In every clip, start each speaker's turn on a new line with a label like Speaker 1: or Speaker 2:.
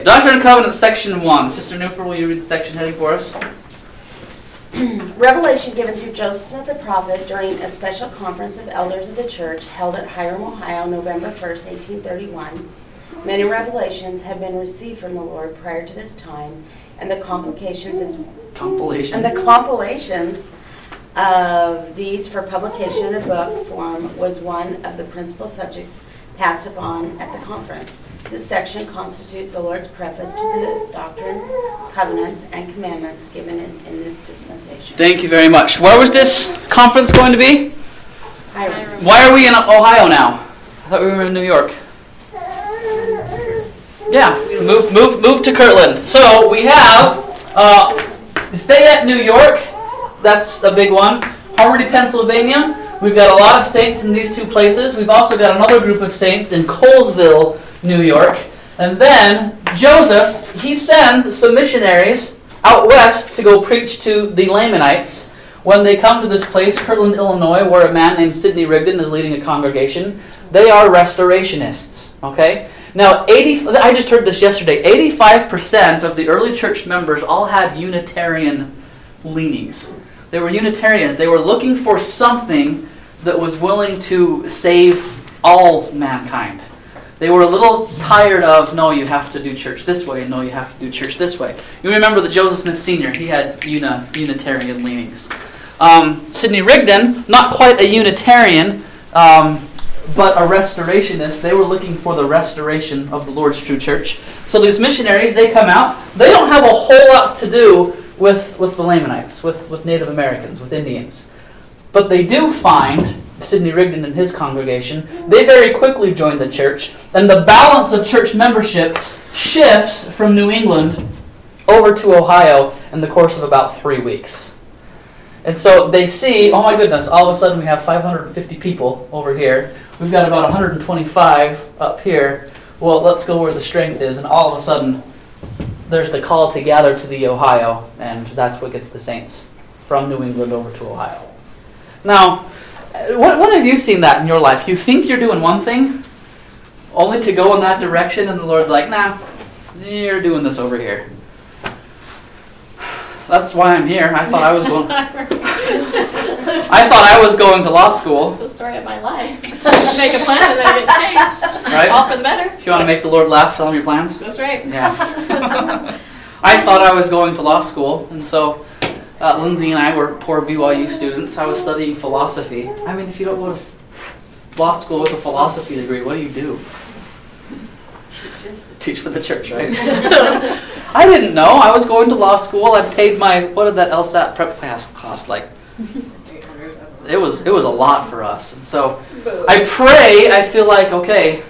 Speaker 1: Doctrine and Covenants, Section 1. Sister Newford, will you read the section heading for us?
Speaker 2: Revelation given through Joseph Smith the prophet during a special conference of elders of the church held at Hiram, Ohio, November 1st, 1831. Many revelations had been received from the Lord prior to this time, and the compilations of these for publication in a book form was one of the principal subjects passed upon at the conference. This section constitutes the Lord's preface to the doctrines, covenants, and commandments given in this dispensation.
Speaker 1: Thank you very much. Where was this conference going to be?
Speaker 2: Hiram.
Speaker 1: Why are we in Ohio now? I thought we were in New York. Yeah, move to Kirtland. So we have Fayette, New York. That's a big one. Harmony, Pennsylvania. We've got a lot of saints in these two places. We've also got another group of saints in Colesville, New York. And then Joseph, he sends some missionaries out west to go preach to the Lamanites. When they come to this place, Kirtland, Illinois, where a man named Sidney Rigdon is leading a congregation, they are restorationists. Okay? Now, I just heard this yesterday, 85% of the early church members all had Unitarian leanings. They were Unitarians. They were looking for something that was willing to save all mankind. They were a little tired of, no, you have to do church this way, no, you have to do church this way. You remember that Joseph Smith Sr., he had Unitarian leanings. Sidney Rigdon, not quite a Unitarian, but a restorationist. They were looking for the restoration of the Lord's true church. So these missionaries, they come out. They don't have a whole lot to do with the Lamanites, with Native Americans, with Indians. But they do find Sidney Rigdon and his congregation. They very quickly join the church, and the balance of church membership shifts from New England over to Ohio in the course of about 3 weeks. And so they see, oh my goodness, all of a sudden we have 550 people over here. We've got about 125 up here. Well, let's go where the strength is. And all of a sudden, there's the call to gather to the Ohio, and that's what gets the saints from New England over to Ohio. Now, when have you seen that in your life? You think you're doing one thing, only to go in that direction, and the Lord's like, nah, you're doing this over here. That's why I'm here. I thought I was going. I thought I was going to law school.
Speaker 3: It's the story of my life. Make a plan and then it gets changed.
Speaker 1: Right?
Speaker 3: All for the better.
Speaker 1: If you want to make the Lord laugh, tell him your plans.
Speaker 3: That's right.
Speaker 1: Yeah. I thought I was going to law school, and so Lindsay and I were poor BYU students. I was studying philosophy. I mean, if you don't go to law school with a philosophy degree, what do? Teach for the church, right? I didn't know. I was going to law school. I paid my, what did that LSAT prep class cost? Like, it was a lot for us. And so I feel like, okay,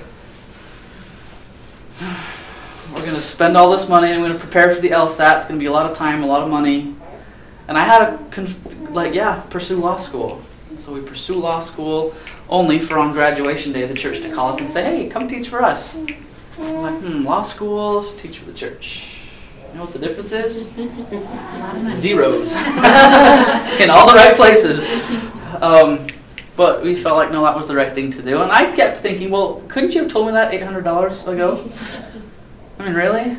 Speaker 1: we're going to spend all this money. I'm going to prepare for the LSAT. It's going to be a lot of time, a lot of money. And I had to, pursue law school. And so we pursue law school only for on graduation day the church to call up and say, hey, come teach for us. I'm like, law school, teach for the church. You know what the difference is? Zeros. In all the right places. But we felt like, no, that was the right thing to do. And I kept thinking, well, couldn't you have told me that $800 ago? I mean, really?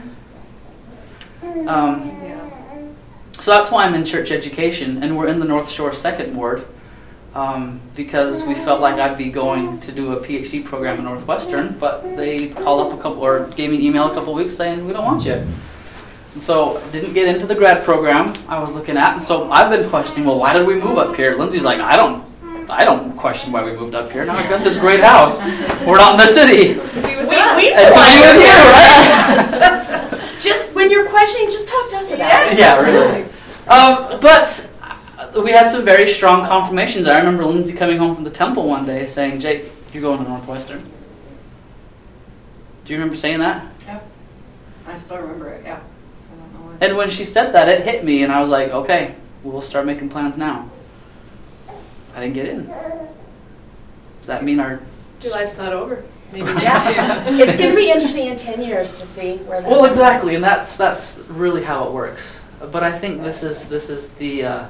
Speaker 1: So that's why I'm in church education, and we're in the North Shore 2nd Ward, because we felt like I'd be going to do a PhD program at Northwestern, but they called up gave me an email a couple weeks saying, we don't want you. And so I didn't get into the grad program I was looking at, and so I've been questioning, well, why did we move up here? Lindsay's like, I don't question why we moved up here. Now we've got this great house. We're not in the city.
Speaker 2: We
Speaker 1: to be with you, right?
Speaker 2: Just when you're questioning, just talk to us about it.
Speaker 1: Yeah, really. But we had some very strong confirmations. I remember Lindsay coming home from the temple one day saying, Jake, you're going to Northwestern. Do you remember saying that?
Speaker 3: Yeah. I still remember it, yeah.
Speaker 1: And when she said that, it hit me, and I was like, okay, we'll start making plans now. I didn't get in. Does that mean our...
Speaker 3: Your life's not over. Maybe
Speaker 2: Yeah. It's going to be interesting in 10 years to see where that
Speaker 1: Well, exactly, and that's really how it works. But I think this is the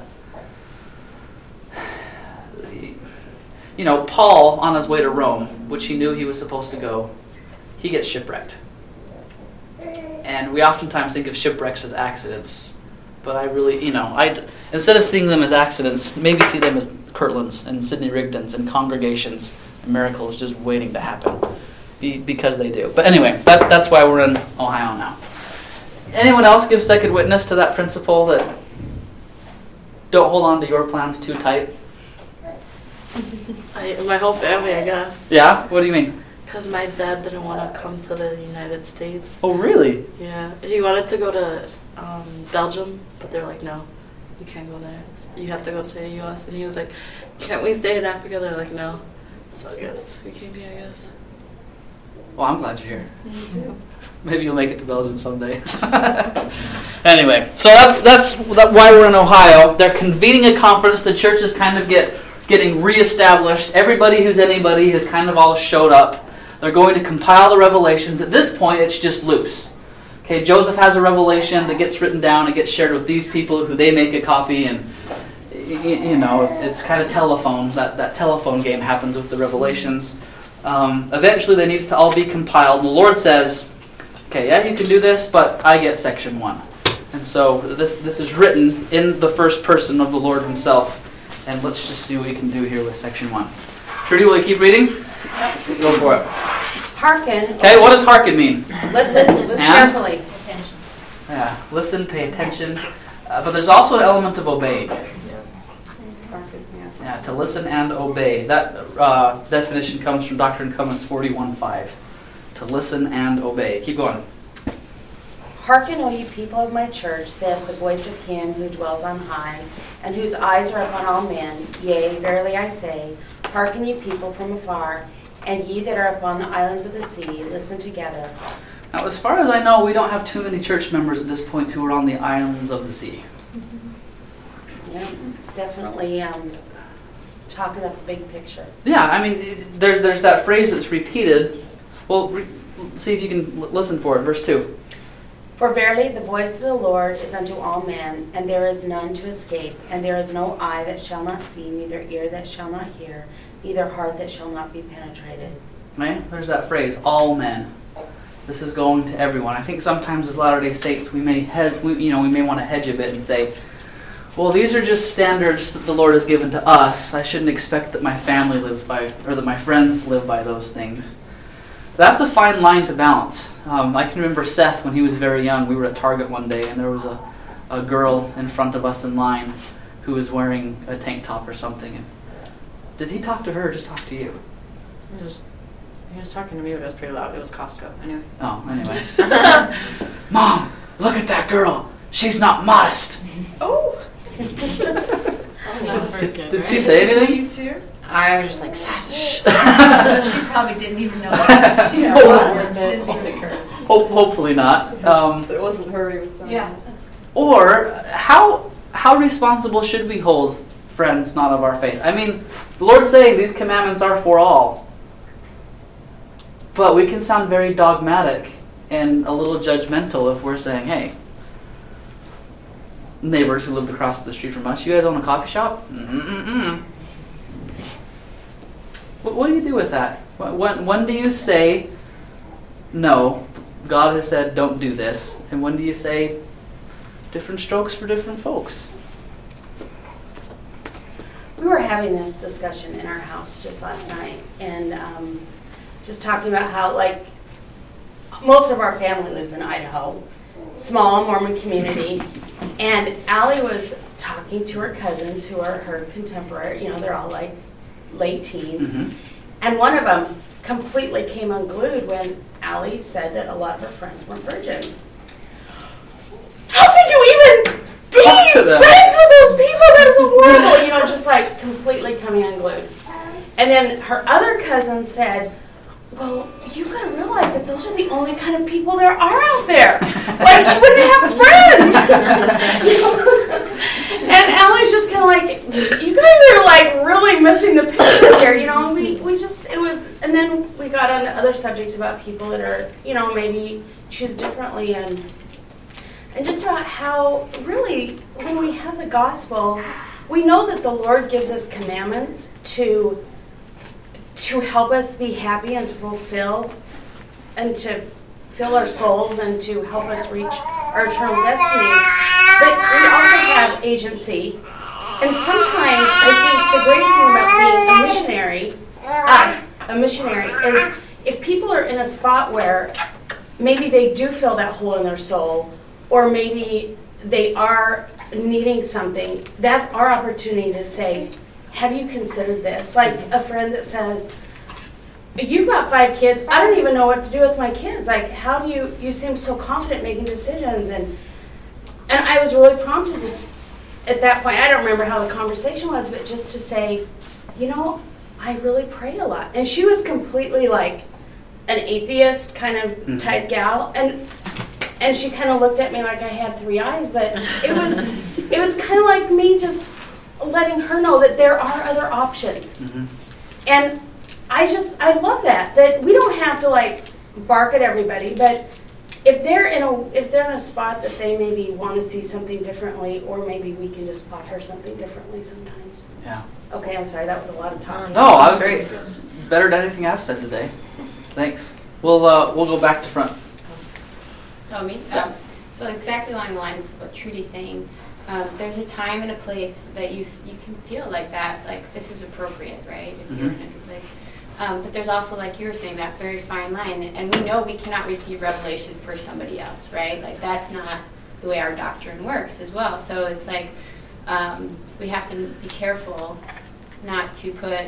Speaker 1: Paul on his way to Rome, which he knew he was supposed to go, he gets shipwrecked. And we oftentimes think of shipwrecks as accidents. But I really, instead of seeing them as accidents, maybe see them as Kirtlands and Sidney Rigdons and congregations and miracles just waiting to happen. Because they do. But anyway, that's why we're in Ohio now. Anyone else give second witness to that principle that don't hold on to your plans too tight?
Speaker 4: My whole family, I guess.
Speaker 1: Yeah? What do you mean?
Speaker 4: Because my dad didn't want to come to the United States.
Speaker 1: Oh, really?
Speaker 4: Yeah. He wanted to go to Belgium, but they're like, no, you can't go there. You have to go to the U.S. And he was like, can't we stay in Africa? They're like, no. So I guess we came here, I guess.
Speaker 1: Well, I'm glad you're here. Maybe you'll make it to Belgium someday. Anyway, so that's why we're in Ohio. They're convening a conference. The church is kind of getting reestablished. Everybody who's anybody has kind of all showed up. They're going to compile the revelations. At this point, it's just loose. Okay, Joseph has a revelation that gets written down. It gets shared with these people who they make a copy, and it's kind of telephone. That telephone game happens with the revelations. Eventually, they need to all be compiled. And the Lord says, okay, yeah, you can do this, but I get section 1. And so this is written in the first person of the Lord himself. And let's just see what we can do here with section 1. Trudy, will you keep reading?
Speaker 2: Yep.
Speaker 1: Go for it.
Speaker 2: Hearken.
Speaker 1: Okay, what does hearken mean?
Speaker 2: Listen carefully.
Speaker 3: Attention.
Speaker 1: Yeah, listen, pay attention. But there's also an element of obey. Yeah, to listen and obey. That definition comes from Doctrine and Covenants 41:5. To listen and obey. Keep going.
Speaker 2: Hearken, O ye people of my church, saith the voice of him who dwells on high, and whose eyes are upon all men. Yea, verily I say, hearken ye people from afar, and ye that are upon the islands of the sea, listen together.
Speaker 1: Now, as far as I know, we don't have too many church members at this point who are on the islands of the sea.
Speaker 2: Yeah, it's definitely talking about the big picture.
Speaker 1: Yeah, I mean, there's that phrase that's repeated. Well, see if you can listen for it. Verse 2.
Speaker 2: For verily the voice of the Lord is unto all men, and there is none to escape, and there is no eye that shall not see, neither ear that shall not hear, neither heart that shall not be penetrated.
Speaker 1: Right? There's that phrase, all men. This is going to everyone. I think sometimes as Latter-day Saints we may want to hedge a bit and say, well, these are just standards that the Lord has given to us. I shouldn't expect that my family lives by, or that my friends live by those things. That's a fine line to balance. I can remember Seth when he was very young. We were at Target one day, and there was a girl in front of us in line who was wearing a tank top or something. And did he talk to her or just talk to you?
Speaker 3: He was talking to me, but it was pretty loud. It was Costco. Anyway.
Speaker 1: Oh, anyway. Mom, look at that girl. She's not modest.
Speaker 3: Oh.
Speaker 1: Did she say anything?
Speaker 3: She's here. I was just like, Sash.
Speaker 5: She probably didn't even know that.
Speaker 3: Didn't even occur.
Speaker 1: Hopefully not.
Speaker 3: It wasn't her he was talking
Speaker 5: Yeah.
Speaker 1: Or how responsible should we hold friends not of our faith? I mean, the Lord's saying these commandments are for all. But we can sound very dogmatic and a little judgmental if we're saying, hey, neighbors who lived across the street from us, you guys own a coffee shop? What do you do with that? When do you say, no, God has said don't do this? And when do you say, different strokes for different folks?
Speaker 2: We were having this discussion in our house just last night, and just talking about how, like, most of our family lives in Idaho, small Mormon community, and Allie was talking to her cousins who are her contemporary, they're all like late teens, and one of them completely came unglued when Allie said that a lot of her friends weren't virgins. How could you even be friends with those people? That is horrible. Just like completely coming unglued. And then her other cousin said, well, you got to realize that those are the only kind of people there are out there. Like, she wouldn't have friends. And Allie's just kind of like, you guys are like really missing the picture here. And then we got on to other subjects about people that are, maybe choose differently, and just about how really when we have the gospel, we know that the Lord gives us commandments to help us be happy and to fulfill and to fill our souls and to help us reach our eternal destiny. But we also have agency. And sometimes I think the greatest thing about being a missionary, is if people are in a spot where maybe they do feel that hole in their soul, or maybe they are needing something, that's our opportunity to say, have you considered this? Like a friend that says, you've got 5 kids, I don't even know what to do with my kids. Like, how do you seem so confident making decisions? And I was really prompted at that point, I don't remember how the conversation was, but just to say, I really pray a lot. And she was completely like an atheist kind of type gal, and she kind of looked at me like I had 3 eyes, but it was kind of like me just letting her know that there are other options. And I love that we don't have to like bark at everybody, but if they're in a spot that they maybe want to see something differently, or maybe we can just offer something differently sometimes.
Speaker 1: Yeah.
Speaker 2: Okay, I'm sorry, that was a lot of talking.
Speaker 1: No, I was great. Better than anything I've said today. Thanks. We'll go back to front.
Speaker 6: Oh, me? So exactly along the lines of what Trudy's saying, there's a time and a place that you can feel like that, like this is appropriate, right? If you're in a good place. But there's also, like you were saying, that very fine line, and we know we cannot receive revelation for somebody else, right? Like that's not the way our doctrine works as well. So it's like we have to be careful not to put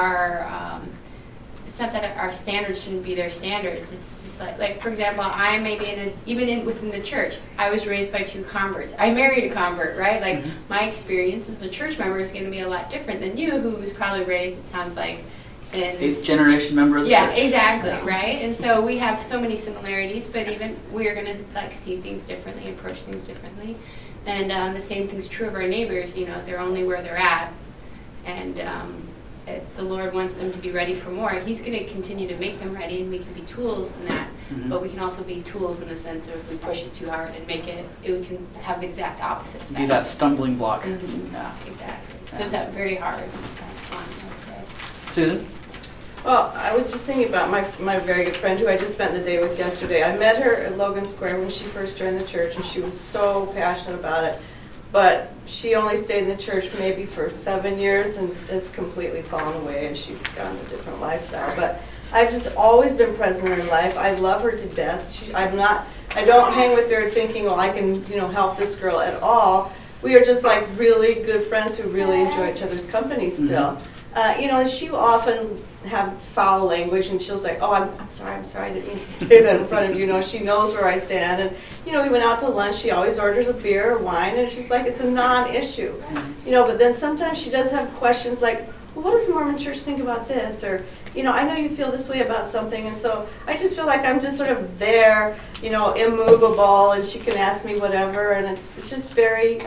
Speaker 6: our it's not that our standards shouldn't be their standards. It's just like for example, I may be within the church. I was raised by 2 converts. I married a convert, right? Like my experience as a church member is going to be a lot different than you, who was probably raised, it sounds like, in
Speaker 1: 8th generation member of the church.
Speaker 6: Yeah, exactly, right? And so we have so many similarities, but even we're going to like see things differently, approach things differently. And the same thing's true of our neighbors. They're only where they're at, and if the Lord wants them to be ready for more, He's going to continue to make them ready, and we can be tools in that. But we can also be tools in the sense of if we push it too hard and make it can have the exact opposite effect.
Speaker 1: Be that stumbling block.
Speaker 6: Yeah, exactly. So it's that very hard line, I would say.
Speaker 1: Susan?
Speaker 7: Well, I was just thinking about my very good friend who I just spent the day with yesterday. I met her at Logan Square when she first joined the church, and she was so passionate about it. But she only stayed in the church maybe for 7 years, and it's completely fallen away, and she's gone a different lifestyle. But I've just always been present in her life. I love her to death. I don't hang with her thinking, well, I can, help this girl at all. We are just like really good friends who really enjoy each other's company still. She will often have foul language, and she'll say, oh, I'm sorry, I didn't mean to say that in front of you. She knows where I stand. And, we went out to lunch. She always orders a beer or wine, and it's just like it's a non-issue. But then sometimes she does have questions like, well, what does the Mormon Church think about this? Or, I know you feel this way about something, and so I just feel like I'm just sort of there, immovable, and she can ask me whatever, and it's just very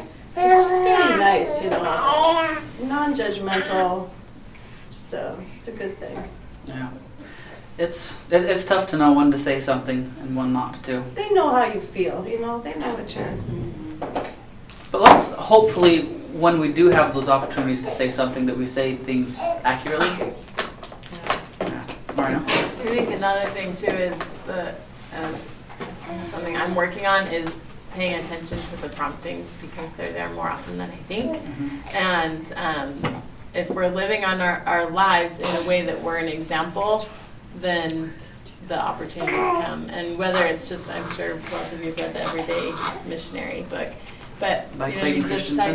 Speaker 7: nice, non-judgmental. It's a good thing.
Speaker 1: Yeah. It's tough to know when to say something and when not to.
Speaker 7: They know how you feel, they know what you're...
Speaker 1: But let's hopefully, when we do have those opportunities to say something, that we say things accurately. Yeah. Mario?
Speaker 8: I think another thing too is something I'm working on is paying attention to the promptings, because they're there more often than I think. And if we're living on our lives in a way that we're an example, then the opportunities come. And whether it's just, I'm sure lots of you have read the Everyday Missionary book, but
Speaker 1: Clayton
Speaker 8: just talking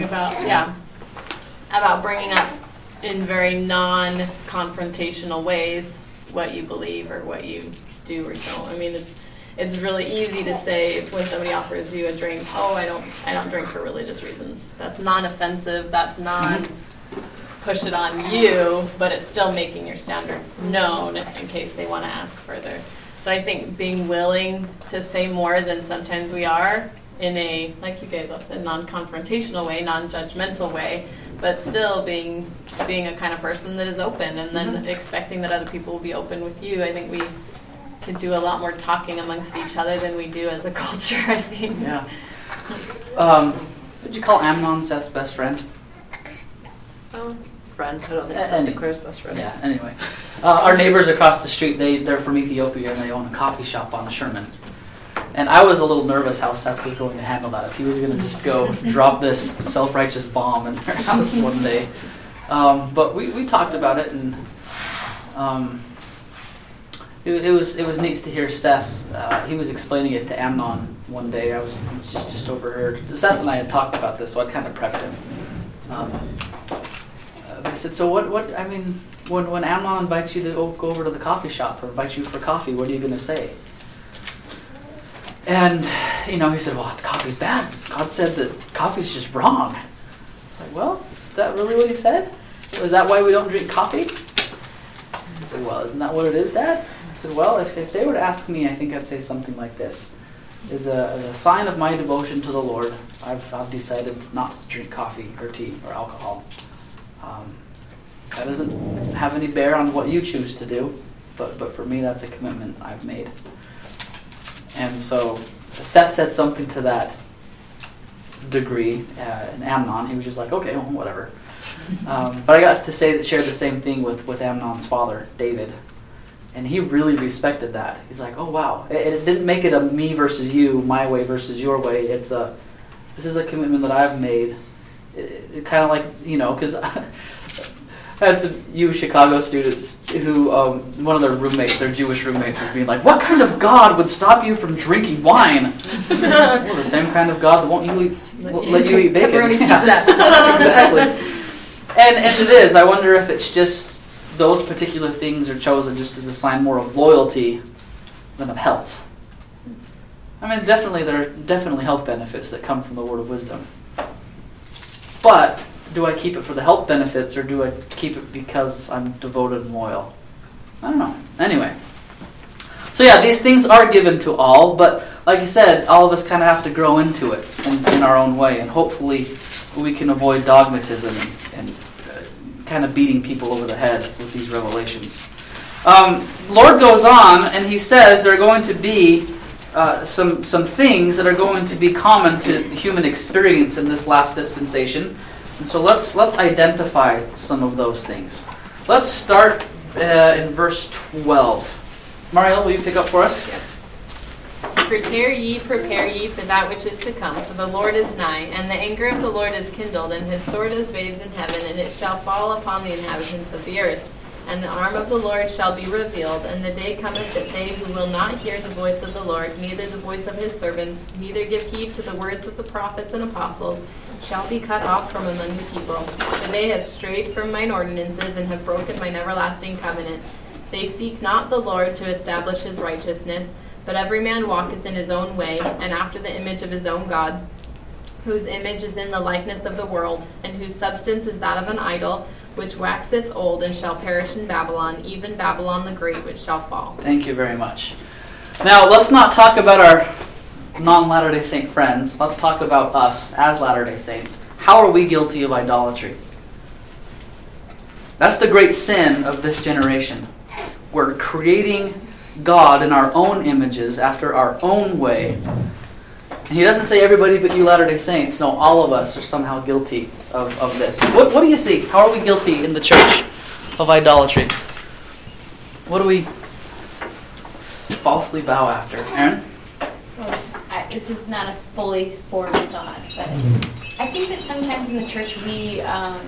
Speaker 8: about bringing up in very non-confrontational ways what you believe or what you do or don't. I mean, it's really easy to say when somebody offers you a drink, oh, I don't drink for religious reasons. That's non-offensive. That's not push it on you, but it's still making your standard known in case they want to ask further. So I think being willing to say more than sometimes we are in a, like you guys said, non-confrontational way, non-judgmental way, but still being a kind of person that is open, and then expecting that other people will be open with you. I think we can do a lot more talking amongst each other than we do as a culture, I think.
Speaker 1: Yeah. Would you call Amnon Seth's best friend?
Speaker 4: Friend. I don't think Seth Claire's best friend.
Speaker 1: Yeah, anyway. Our neighbors across the street, they're from Ethiopia, and they own a coffee shop on the Sherman. And I was a little nervous how Seth was going to handle that. If he was going to just go drop this self-righteous bomb in their house one day. But we talked about it, and it was neat to hear Seth. He was explaining it to Amnon one day. I was just overheard. Seth and I had talked about this, so I kind of prepped him. I said, so what? I mean, when Amnon invites you to go over to the coffee shop or invites you for coffee, what are you going to say? And he said, well, coffee's bad. God said that coffee's just wrong. It's like, well, is that really what he said? Is that why we don't drink coffee? He said, well, isn't that what it is, Dad? I said, well, if they were to ask me, I think I'd say something like this. As a sign of my devotion to the Lord, I've decided not to drink coffee or tea or alcohol. That doesn't have any bear on what you choose to do, but for me, that's a commitment I've made. And so Seth said something to that degree, and Amnon, he was just like, okay, well, whatever. But I got to share the same thing with Amnon's father, David. And he really respected that. He's like, oh, wow. It didn't make it a me versus you, my way versus your way. This is a commitment that I've made. It kind of like, because I had some Chicago students who, one of their roommates, their Jewish roommates, was being like, what kind of God would stop you from drinking wine? Well, the same kind of God that won't let you eat bacon.
Speaker 8: Pepperoni pizza.
Speaker 1: Exactly. And it is. I wonder if it's just those particular things are chosen just as a sign more of loyalty than of health. I mean, there are definitely health benefits that come from the word of wisdom. But do I keep it for the health benefits, or do I keep it because I'm devoted and loyal? I don't know. Anyway. So yeah, these things are given to all, but like you said, all of us kind of have to grow into it in our own way, and hopefully we can avoid dogmatism and kind of beating people over the head with these revelations. Lord goes on, and he says there are going to be some things that are going to be common to human experience in this last dispensation. And so let's identify some of those things. Let's start in verse 12. Mariel, will you pick up for us?
Speaker 8: Yep. Prepare ye for that which is to come, for the Lord is nigh, and the anger of the Lord is kindled, and his sword is bathed in heaven, and it shall fall upon the inhabitants of the earth. And the arm of the Lord shall be revealed, and the day cometh that they who will not hear the voice of the Lord, neither the voice of his servants, neither give heed to the words of the prophets and apostles, shall be cut off from among the people. For they have strayed from mine ordinances, and have broken mine everlasting covenant. They seek not the Lord to establish his righteousness, but every man walketh in his own way, and after the image of his own God, whose image is in the likeness of the world, and whose substance is that of an idol, which waxeth old and shall perish in Babylon, even Babylon the Great, which shall fall.
Speaker 1: Thank you very much. Now, let's not talk about our non-Latter-day Saint friends. Let's talk about us as Latter-day Saints. How are we guilty of idolatry? That's the great sin of this generation. We're creating God in our own images, after our own way. And he doesn't say everybody but you Latter-day Saints. No, all of us are somehow guilty of this. What do you see? How are we guilty in the church of idolatry? What do we falsely bow after? Aaron?
Speaker 6: Well, this is not a fully formed thought, but I think that sometimes in the church we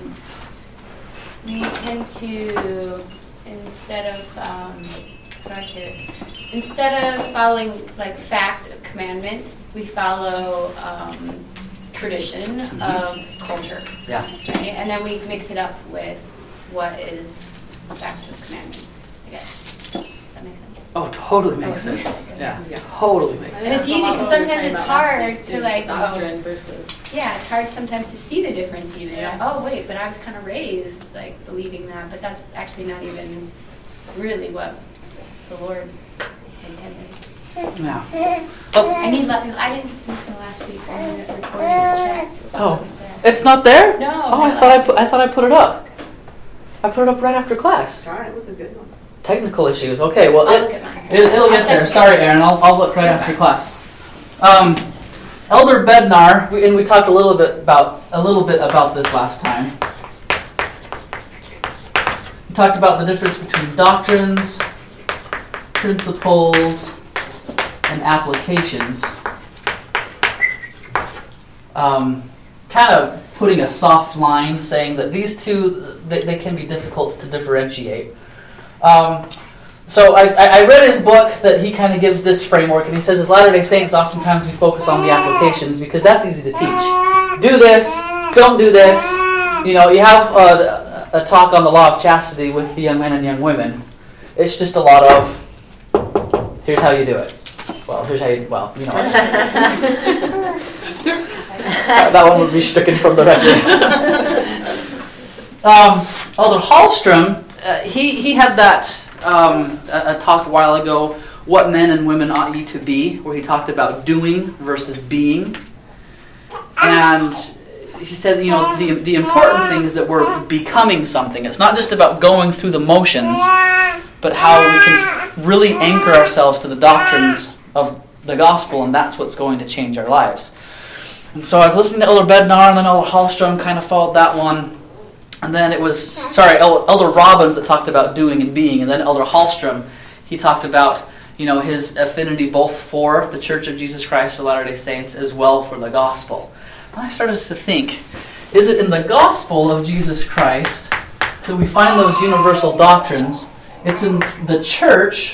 Speaker 6: tend to, instead of following like fact of commandment, we follow tradition of culture.
Speaker 1: Yeah.
Speaker 6: Right? And then we mix it up with what is fact of commandments, I guess. Does that make sense?
Speaker 1: Oh, totally makes sense. Yeah, totally makes
Speaker 6: And
Speaker 1: sense.
Speaker 6: it's easy because sometimes it's hard to like,
Speaker 8: doctrine versus.
Speaker 6: yeah, it's hard sometimes to see the difference even. Yeah. Oh, wait, but I was kind of raised like believing that, but that's actually not even really what the Lord intended.
Speaker 1: Yeah.
Speaker 6: I didn't think so last week, so I had it recorded and checked. So it wasn't there.
Speaker 1: It's not there?
Speaker 6: No.
Speaker 1: Oh, I thought I put it up. I put it up right after class.
Speaker 7: Darn, it was a good one.
Speaker 1: Technical issues. Okay, well,
Speaker 6: I'll look at mine.
Speaker 1: it'll get there. Sorry, Aaron. I'll look right after class. Elder Bednar, we talked a little bit about this last time. We talked about the difference between doctrines, principles, and applications, kind of putting a soft line, saying that these two, they can be difficult to differentiate. So I read his book that he kind of gives this framework, and he says as Latter-day Saints, oftentimes we focus on the applications because that's easy to teach. Do this, don't do this. You know, you have a talk on the law of chastity with the young men and young women. It's just a lot of, here's how you do it. Well, here's how you, well, you know. That one would be stricken from the record. Elder Hallstrom, he had that a talk a while ago, What Men and Women Ought Ye to Be, where he talked about doing versus being. And he said, you know, the important thing is that we're becoming something. It's not just about going through the motions, but how we can really anchor ourselves to the doctrines of the gospel, and that's what's going to change our lives. And so I was listening to Elder Bednar, and then Elder Hallstrom kind of followed that one. And then it was, Elder Robbins that talked about doing and being. And then Elder Hallstrom, he talked about, you know, his affinity both for the Church of Jesus Christ of Latter-day Saints as well for the gospel. And I started to think, is it in the gospel of Jesus Christ that we find those universal doctrines? It's in the church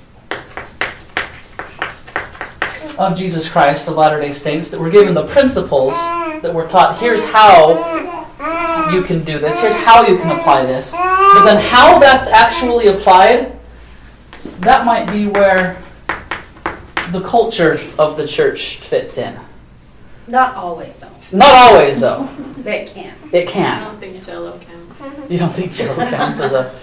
Speaker 1: of Jesus Christ of Latter-day Saints that we're given the principles that we're taught. Here's how you can do this. Here's how you can apply this. But then how that's actually applied, that might be where the culture of the church fits in.
Speaker 2: Not always, though.
Speaker 1: Not always, though.
Speaker 2: But it can.
Speaker 1: It
Speaker 4: I
Speaker 1: can.
Speaker 4: don't think Jello counts.
Speaker 1: You don't think Jello counts as a...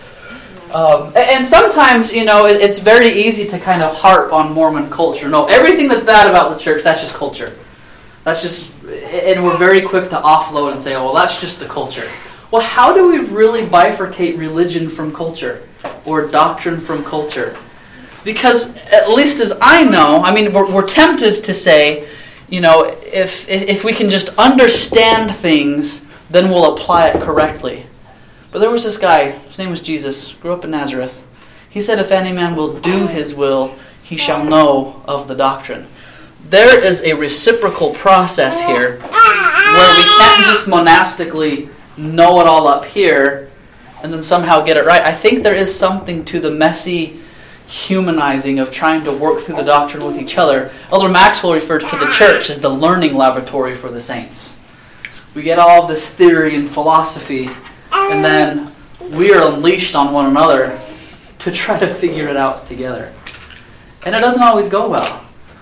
Speaker 1: and sometimes, you know, it's very easy to kind of harp on Mormon culture. No, everything that's bad about the church, that's just culture. That's just... And we're very quick to offload and say, oh, well, that's just the culture. Well, how do we really bifurcate religion from culture or doctrine from culture? Because at least as I know, I mean, we're tempted to say, you know, if we can just understand things, then we'll apply it correctly. But there was this guy, his name was Jesus, grew up in Nazareth. He said, if any man will do his will, he shall know of the doctrine. There is a reciprocal process here where we can't just monastically know it all up here and then somehow get it right. I think there is something to the messy humanizing of trying to work through the doctrine with each other. Elder Maxwell refers to the church as the learning laboratory for the saints. We get all of this theory and philosophy, and then we are unleashed on one another to try to figure it out together. And it doesn't always go well.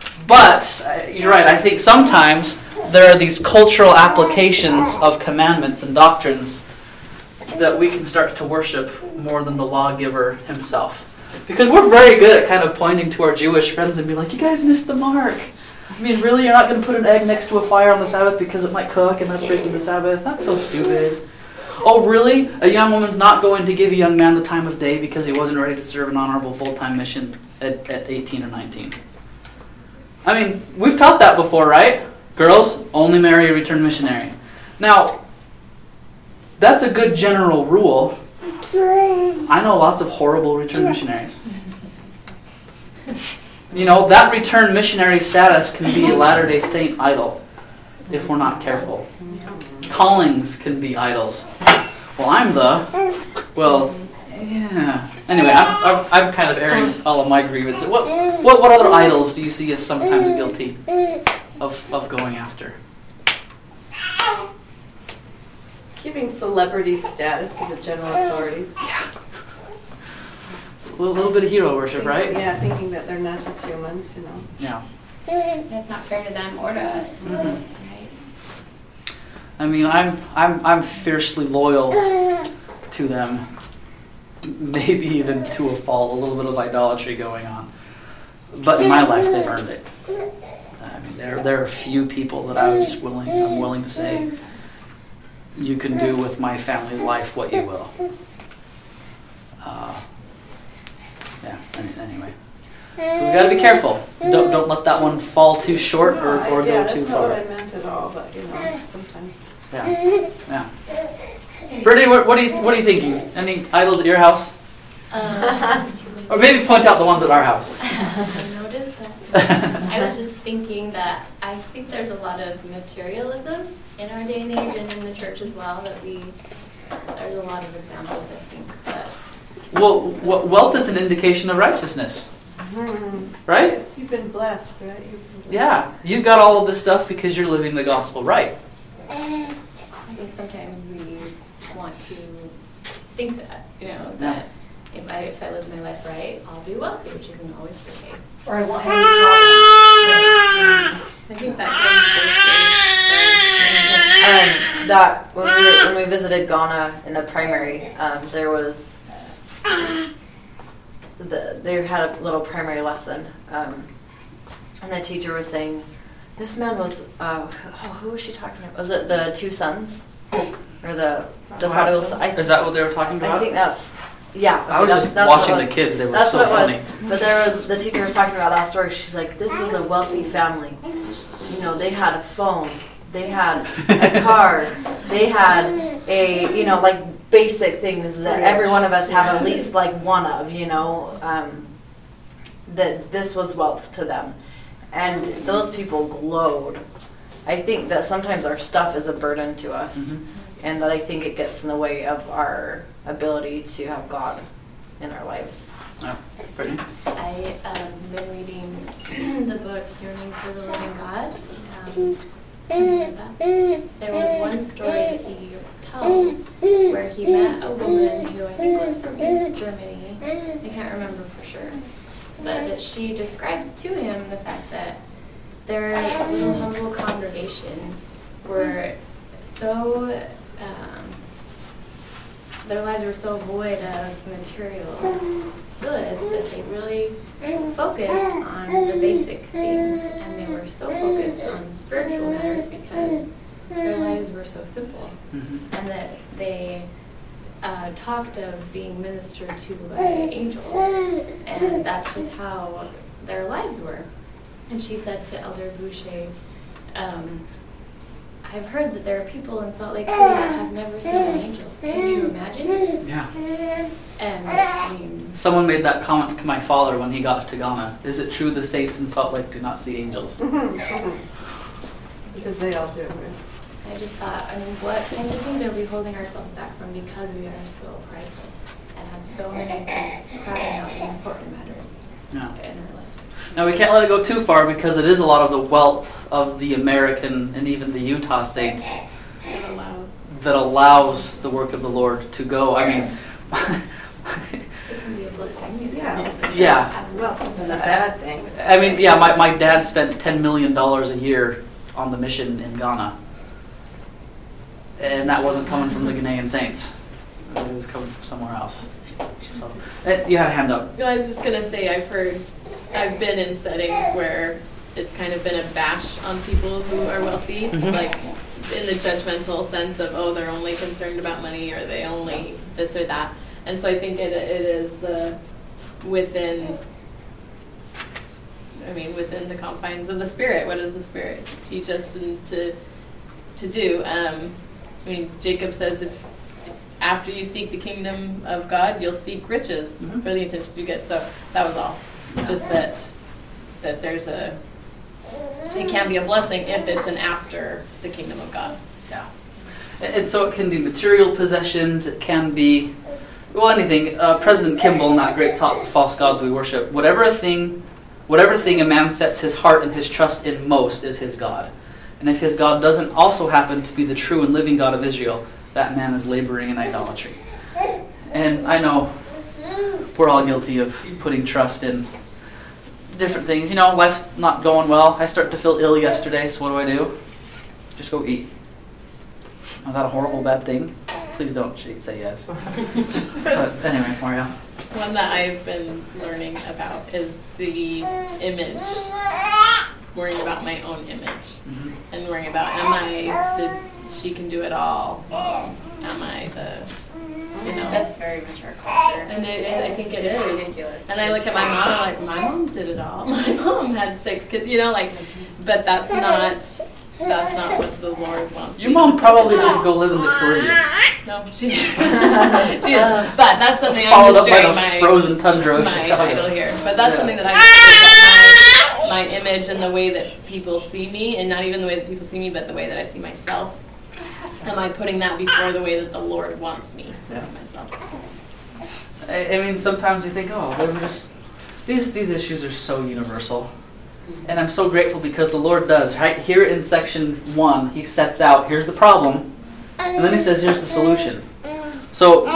Speaker 1: But, you're right, I think sometimes there are these cultural applications of commandments and doctrines that we can start to worship more than the lawgiver himself. Because we're very good at kind of pointing to our Jewish friends and be like, you guys missed the mark. I mean, really, you're not going to put an egg next to a fire on the Sabbath because it might cook and that's breaking the Sabbath? That's so stupid. Oh, really? A young woman's not going to give a young man the time of day because he wasn't ready to serve an honorable full-time mission at 18 or 19. I mean, we've taught that before, right? Girls, only marry a returned missionary. Now, that's a good general rule. I know lots of horrible returned missionaries. You know, that returned missionary status can be a Latter-day Saint idol if we're not careful. Callings can be idols. Well, yeah. Anyway, I'm kind of airing all of my grievances. What other idols do you see as sometimes guilty of going after?
Speaker 7: Giving celebrity status to the general authorities.
Speaker 1: Yeah. A little bit of hero worship, right?
Speaker 7: Yeah, thinking that they're not just humans, you know.
Speaker 1: Yeah.
Speaker 6: That's not fair to them or to us.
Speaker 1: Mm-hmm.
Speaker 6: Right?
Speaker 1: I mean, I'm fiercely loyal to them. Maybe even to a fault, a little bit of idolatry going on. But in my life, they've earned it. I mean, there are few people that I'm willing to say, you can do with my family's life what you will. Yeah. Anyway, so we've got to be careful. Don't let that one fall too short or go too far.
Speaker 7: That's not what I meant at all, but you know, sometimes.
Speaker 1: Yeah. Brittany, what are you thinking? Any idols at your house? Or maybe point out the ones at our house.
Speaker 3: I noticed that
Speaker 6: I was just thinking that I think there's a lot of materialism in our day and age and in the church as well there's a lot of examples, I think, that
Speaker 1: Well, wealth is an indication of righteousness, right?
Speaker 7: You've been blessed, right?
Speaker 1: Yeah, you've got all of this stuff because you're living the gospel right.
Speaker 6: I think sometimes we want to think that, that if I live my life right, I'll be wealthy, which isn't always the case.
Speaker 2: Or I won't have
Speaker 8: I think that goes
Speaker 9: that when we visited Ghana in the primary, there was they had a little primary lesson, and the teacher was saying, this man was who was she talking about? Was it the two sons or the prodigal son?
Speaker 1: Is that what they were talking about?
Speaker 9: I think that's. Yeah, okay,
Speaker 1: I was just watching the kids. They were so funny.
Speaker 9: But the teacher was talking about that story. She's like, this was a wealthy family. They had a phone. They had a car. They had a, like basic things that every one of us have at least like one of, that this was wealth to them. And those people glowed. I think that sometimes our stuff is a burden to us. And that I think it gets in the way of our ability to have God in our lives.
Speaker 1: Oh, Brittany?
Speaker 6: I've been reading the book Yearning for the Living God. There was one story that he tells where he met a woman who I think was from East Germany. I can't remember for sure. But that she describes to him the fact that their little humble congregation were so their lives were so void of material goods that they really focused on the basic things, and they were so focused on spiritual matters because their lives were so simple, and that they talked of being ministered to by angels, and that's just how their lives were. And she said to Elder Boucher, I've heard that there are people in Salt Lake City that have never seen an angel. Can you imagine?
Speaker 1: Yeah.
Speaker 6: And
Speaker 1: someone made that comment to my father when he got to Ghana. Is it true the saints in Salt Lake do not see angels?
Speaker 7: Because they all do.
Speaker 6: I just thought, what kinds of things are we holding ourselves back from because we are so prideful and have so many things crowding out the important matters in our lives?
Speaker 1: Now, we can't let it go too far because it is a lot of the wealth of the American and even the Utah states that allows the work of the Lord to go. I mean,
Speaker 6: it can be a blessing.
Speaker 1: Yeah.
Speaker 7: Well, this is a bad thing.
Speaker 1: I mean, yeah, my dad spent $10 million a year on the mission in Ghana. And that wasn't coming from the Ghanaian saints. It was coming from somewhere else. So, you had a hand up.
Speaker 8: I was just going to say, I've been in settings where it's kind of been a bash on people who are wealthy, like in the judgmental sense of, oh, they're only concerned about money, or they only this or that. And so I think it is within the confines of the Spirit. What does the Spirit teach us to do? Jacob says, if after you seek the kingdom of God, you'll seek riches for the intention to get. So that was all. Just that there's it can be a blessing if it's an after the kingdom of God.
Speaker 1: Yeah. And so it can be material possessions, it can be, anything. President Kimball in that great talk, The False Gods We Worship, whatever thing a man sets his heart and his trust in most is his God. And if his God doesn't also happen to be the true and living God of Israel, that man is laboring in idolatry. And I know we're all guilty of putting trust in different things. Life's not going well. I start to feel ill yesterday, so what do? Just go eat. Was that a horrible, bad thing? Please don't say yes. But anyway, Mario.
Speaker 8: One that I've been learning about is the image. Worrying about my own image. And worrying about, am I the she can do it all? Am I the...
Speaker 2: That's very mature culture.
Speaker 8: And I think it is
Speaker 2: ridiculous.
Speaker 8: And I look at my mom, I'm like, my mom did it all. My mom had 6 kids, but that's not what the Lord wants.
Speaker 1: Your mom probably didn't go live in the Caribbean.
Speaker 8: No, she didn't. But that's something I'm
Speaker 1: followed
Speaker 8: just
Speaker 1: up by
Speaker 8: sharing
Speaker 1: the frozen tundra of
Speaker 8: my
Speaker 1: Chicago.
Speaker 8: idol here. But that's something that I look at my image and the way that people see me, and not even the way that people see me, but the way that I see myself? Am I putting that before the way that the Lord wants me to see myself?
Speaker 1: I mean, sometimes you think, oh, they're just these issues are so universal. And I'm so grateful because the Lord does. Right here in section 1, he sets out, here's the problem, and then he says, here's the solution. So,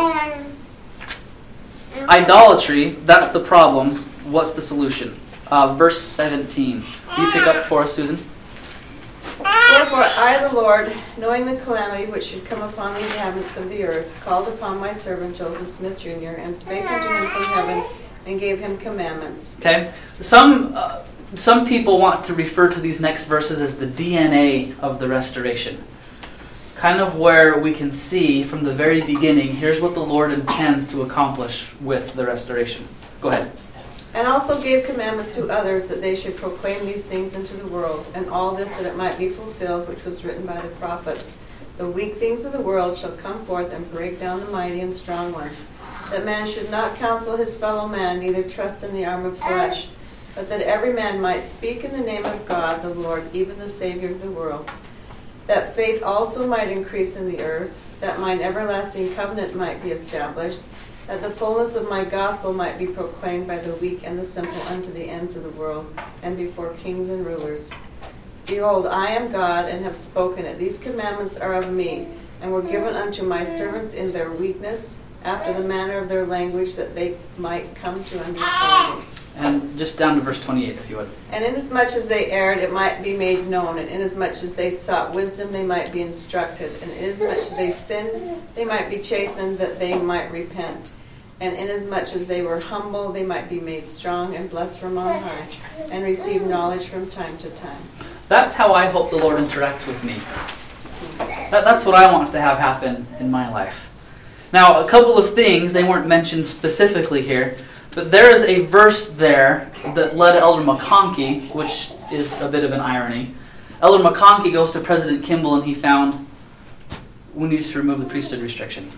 Speaker 1: idolatry, that's the problem. What's the solution? Verse 17. Will you pick up for us, Susan?
Speaker 7: Wherefore I, the Lord, knowing the calamity which should come upon the inhabitants of the earth, called upon my servant Joseph Smith Jr., and spake unto him from heaven, and gave him commandments.
Speaker 1: Okay. Some people want to refer to these next verses as the DNA of the restoration. Kind of where we can see from the very beginning, here's what the Lord intends to accomplish with the restoration. Go ahead.
Speaker 7: And also gave commandments to others that they should proclaim these things into the world, and all this that it might be fulfilled, which was written by the prophets. The weak things of the world shall come forth and break down the mighty and strong ones. That man should not counsel his fellow man, neither trust in the arm of flesh, but that every man might speak in the name of God, the Lord, even the Savior of the world. That faith also might increase in the earth, that mine everlasting covenant might be established, that the fullness of my gospel might be proclaimed by the weak and the simple unto the ends of the world, and before kings and rulers. Behold, I am God, and have spoken it. These commandments are of me, and were given unto my servants in their weakness, after the manner of their language, that they might come to understanding.
Speaker 1: And just down to verse 28, if you would.
Speaker 7: And inasmuch as they erred, it might be made known. And inasmuch as they sought wisdom, they might be instructed. And inasmuch as they sinned, they might be chastened, that they might repent. And inasmuch as they were humble, they might be made strong and blessed from on high, and receive knowledge from time to time.
Speaker 1: That's how I hope the Lord interacts with me. That's what I want to have happen in my life. Now, a couple of things, they weren't mentioned specifically here, but there is a verse there that led Elder McConkie, which is a bit of an irony. Elder McConkie goes to President Kimball and he found we need to remove the priesthood restriction.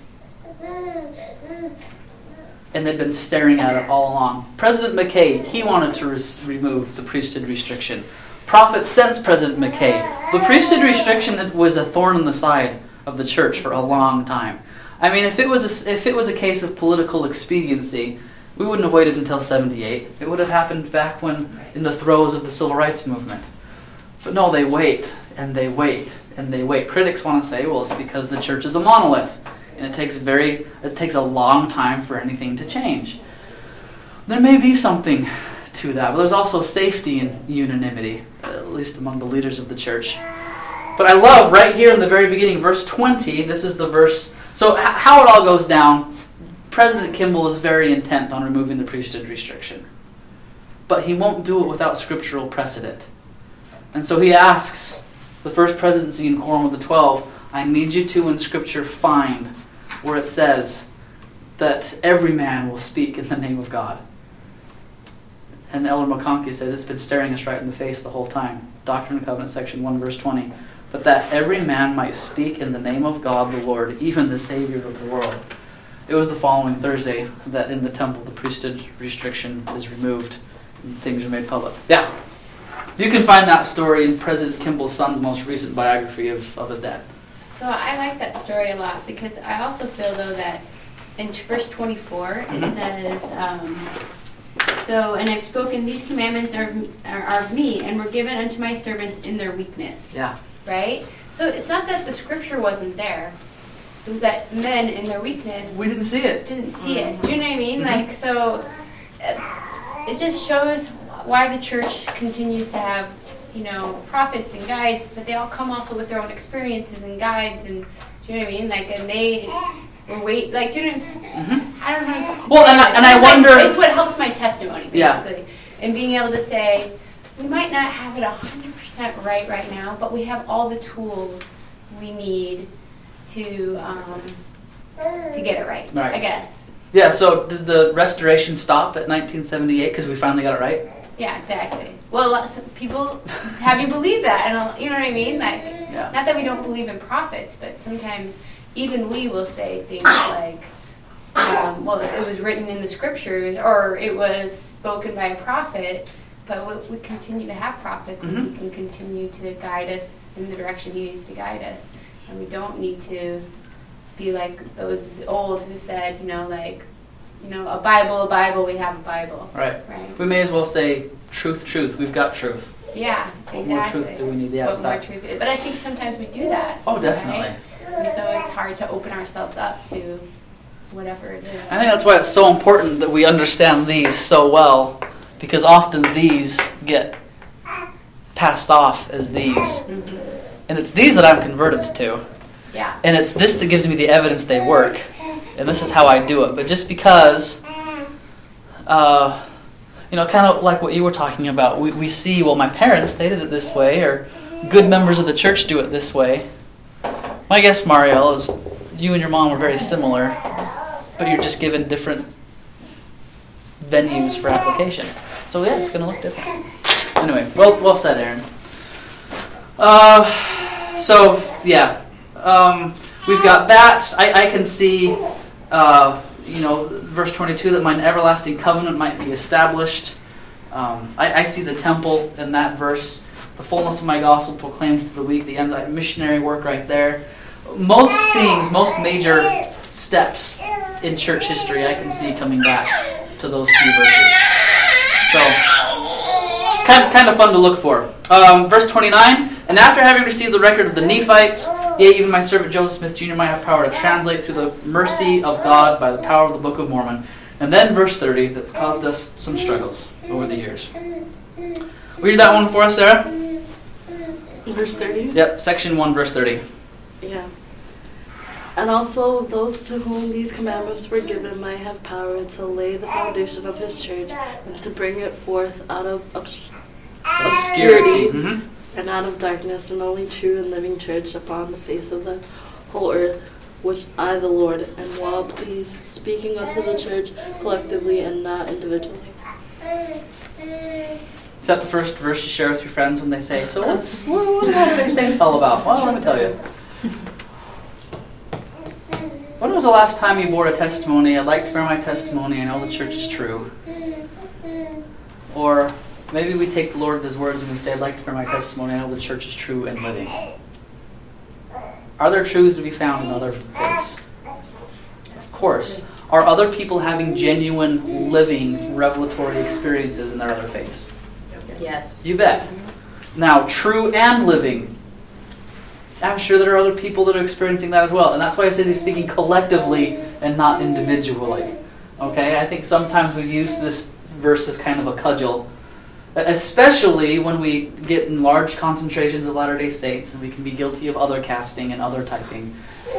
Speaker 1: And they'd been staring at it all along. President McKay, he wanted to remove the priesthood restriction. Prophets since President McKay. The priesthood restriction was a thorn in the side of the church for a long time. I mean, if it was a case of political expediency, we wouldn't have waited until 78. It would have happened back when, in the throes of the civil rights movement. But no, they wait, and they wait, and they wait. Critics want to say, well, it's because the church is a monolith, and it takes a long time for anything to change. There may be something to that, but there's also safety in unanimity, at least among the leaders of the church. But I love right here in the very beginning, verse 20, this is the verse. So how it all goes down, President Kimball is very intent on removing the priesthood restriction. But he won't do it without scriptural precedent. And so he asks the first presidency in Quorum of the 12, I need you to in Scripture find where it says that every man will speak in the name of God. And Elder McConkie says it's been staring us right in the face the whole time. Doctrine and Covenants, section 1, verse 20. But that every man might speak in the name of God the Lord, even the Savior of the world. It was the following Thursday that in the temple the priesthood restriction is removed and things are made public. Yeah. You can find that story in President Kimball's son's most recent biography of his dad.
Speaker 6: So I like that story a lot because I also feel, though, that in verse 24 it says, and I've spoken, these commandments are of me, and were given unto my servants in their weakness.
Speaker 1: Yeah.
Speaker 6: Right? So it's not that the scripture wasn't there. It was that men in their weakness
Speaker 1: we didn't see it.
Speaker 6: Do you know what I mean? Like, so it just shows why the church continues to have, prophets and guides, but they all come also with their own experiences and guides, and do you know what I mean? Like, and they were do you know what I'm saying? I don't know.
Speaker 1: Well, and I wonder.
Speaker 6: It's what helps my testimony, basically.
Speaker 1: Yeah.
Speaker 6: And being able to say, we might not have it 100% right now, but we have all the tools we need to get it right, I guess.
Speaker 1: Yeah, so did the restoration stop at 1978 because we finally got it right?
Speaker 6: Yeah, exactly. Well, lots of people have you believe that, and you know what I mean? Like, not that we don't believe in prophets, but sometimes even we will say things like, well, it was written in the scriptures, or it was spoken by a prophet, But we continue to have prophets, and He can continue to guide us in the direction He needs to guide us. And we don't need to be like those of the old who said, a Bible, we have a Bible.
Speaker 1: Right.
Speaker 6: Right.
Speaker 1: We may as well say truth. We've got truth.
Speaker 6: Yeah,
Speaker 1: What
Speaker 6: exactly.
Speaker 1: more truth do we need? Yeah,
Speaker 6: What more truth? But I think sometimes we do that.
Speaker 1: Oh, definitely.
Speaker 6: Right? And so it's hard to open ourselves up to whatever it is.
Speaker 1: I think that's why it's so important that we understand these so well, because often these get passed off as these.
Speaker 6: Mm-hmm.
Speaker 1: And it's these that I'm converted to.
Speaker 6: Yeah.
Speaker 1: And it's this that gives me the evidence they work. And this is how I do it. But just because, kind of like what you were talking about, we see, well, my parents, they did it this way, or good members of the church do it this way. My guess, Marielle, is you and your mom were very similar, but you're just given different venues for application. So yeah, it's going to look different. Anyway, well said, Aaron. We've got that. I can see, verse 22, that mine everlasting covenant might be established. I see the temple in that verse. The fullness of my gospel proclaimed to the weak, the end of that missionary work right there. Most major steps in church history I can see coming back to those few verses. So, kind of fun to look for. Verse 29, and after having received the record of the Nephites, yea, even my servant Joseph Smith Jr. might have power to translate through the mercy of God by the power of the Book of Mormon. And then verse 30, that's caused us some struggles over the years. Read that one for us, Sarah?
Speaker 4: Verse 30?
Speaker 1: Yep, section 1, verse 30.
Speaker 4: Yeah. And also those to whom these commandments were given might have power to lay the foundation of his church and to bring it forth out of obscurity and out of darkness, an only true and living church upon the face of the whole earth, which I, the Lord, am well pleased, speaking unto the church collectively and not individually.
Speaker 1: Is that the first verse you share with your friends when they say, so what are the Latter-day Saints all about? Well, let me tell you. When was the last time you bore a testimony? I'd like to bear my testimony. I know the church is true. Or maybe we take the Lord at His words and we say, I'd like to bear my testimony. I know the church is true and living. Are there truths to be found in other faiths? Of course. Are other people having genuine, living, revelatory experiences in their other faiths?
Speaker 2: Yes.
Speaker 1: You bet. Now, true and living. I'm sure there are other people that are experiencing that as well. And that's why it says He's speaking collectively and not individually. Okay? I think sometimes we've used this verse as kind of a cudgel. Especially when we get in large concentrations of Latter-day Saints and we can be guilty of other casting and other typing.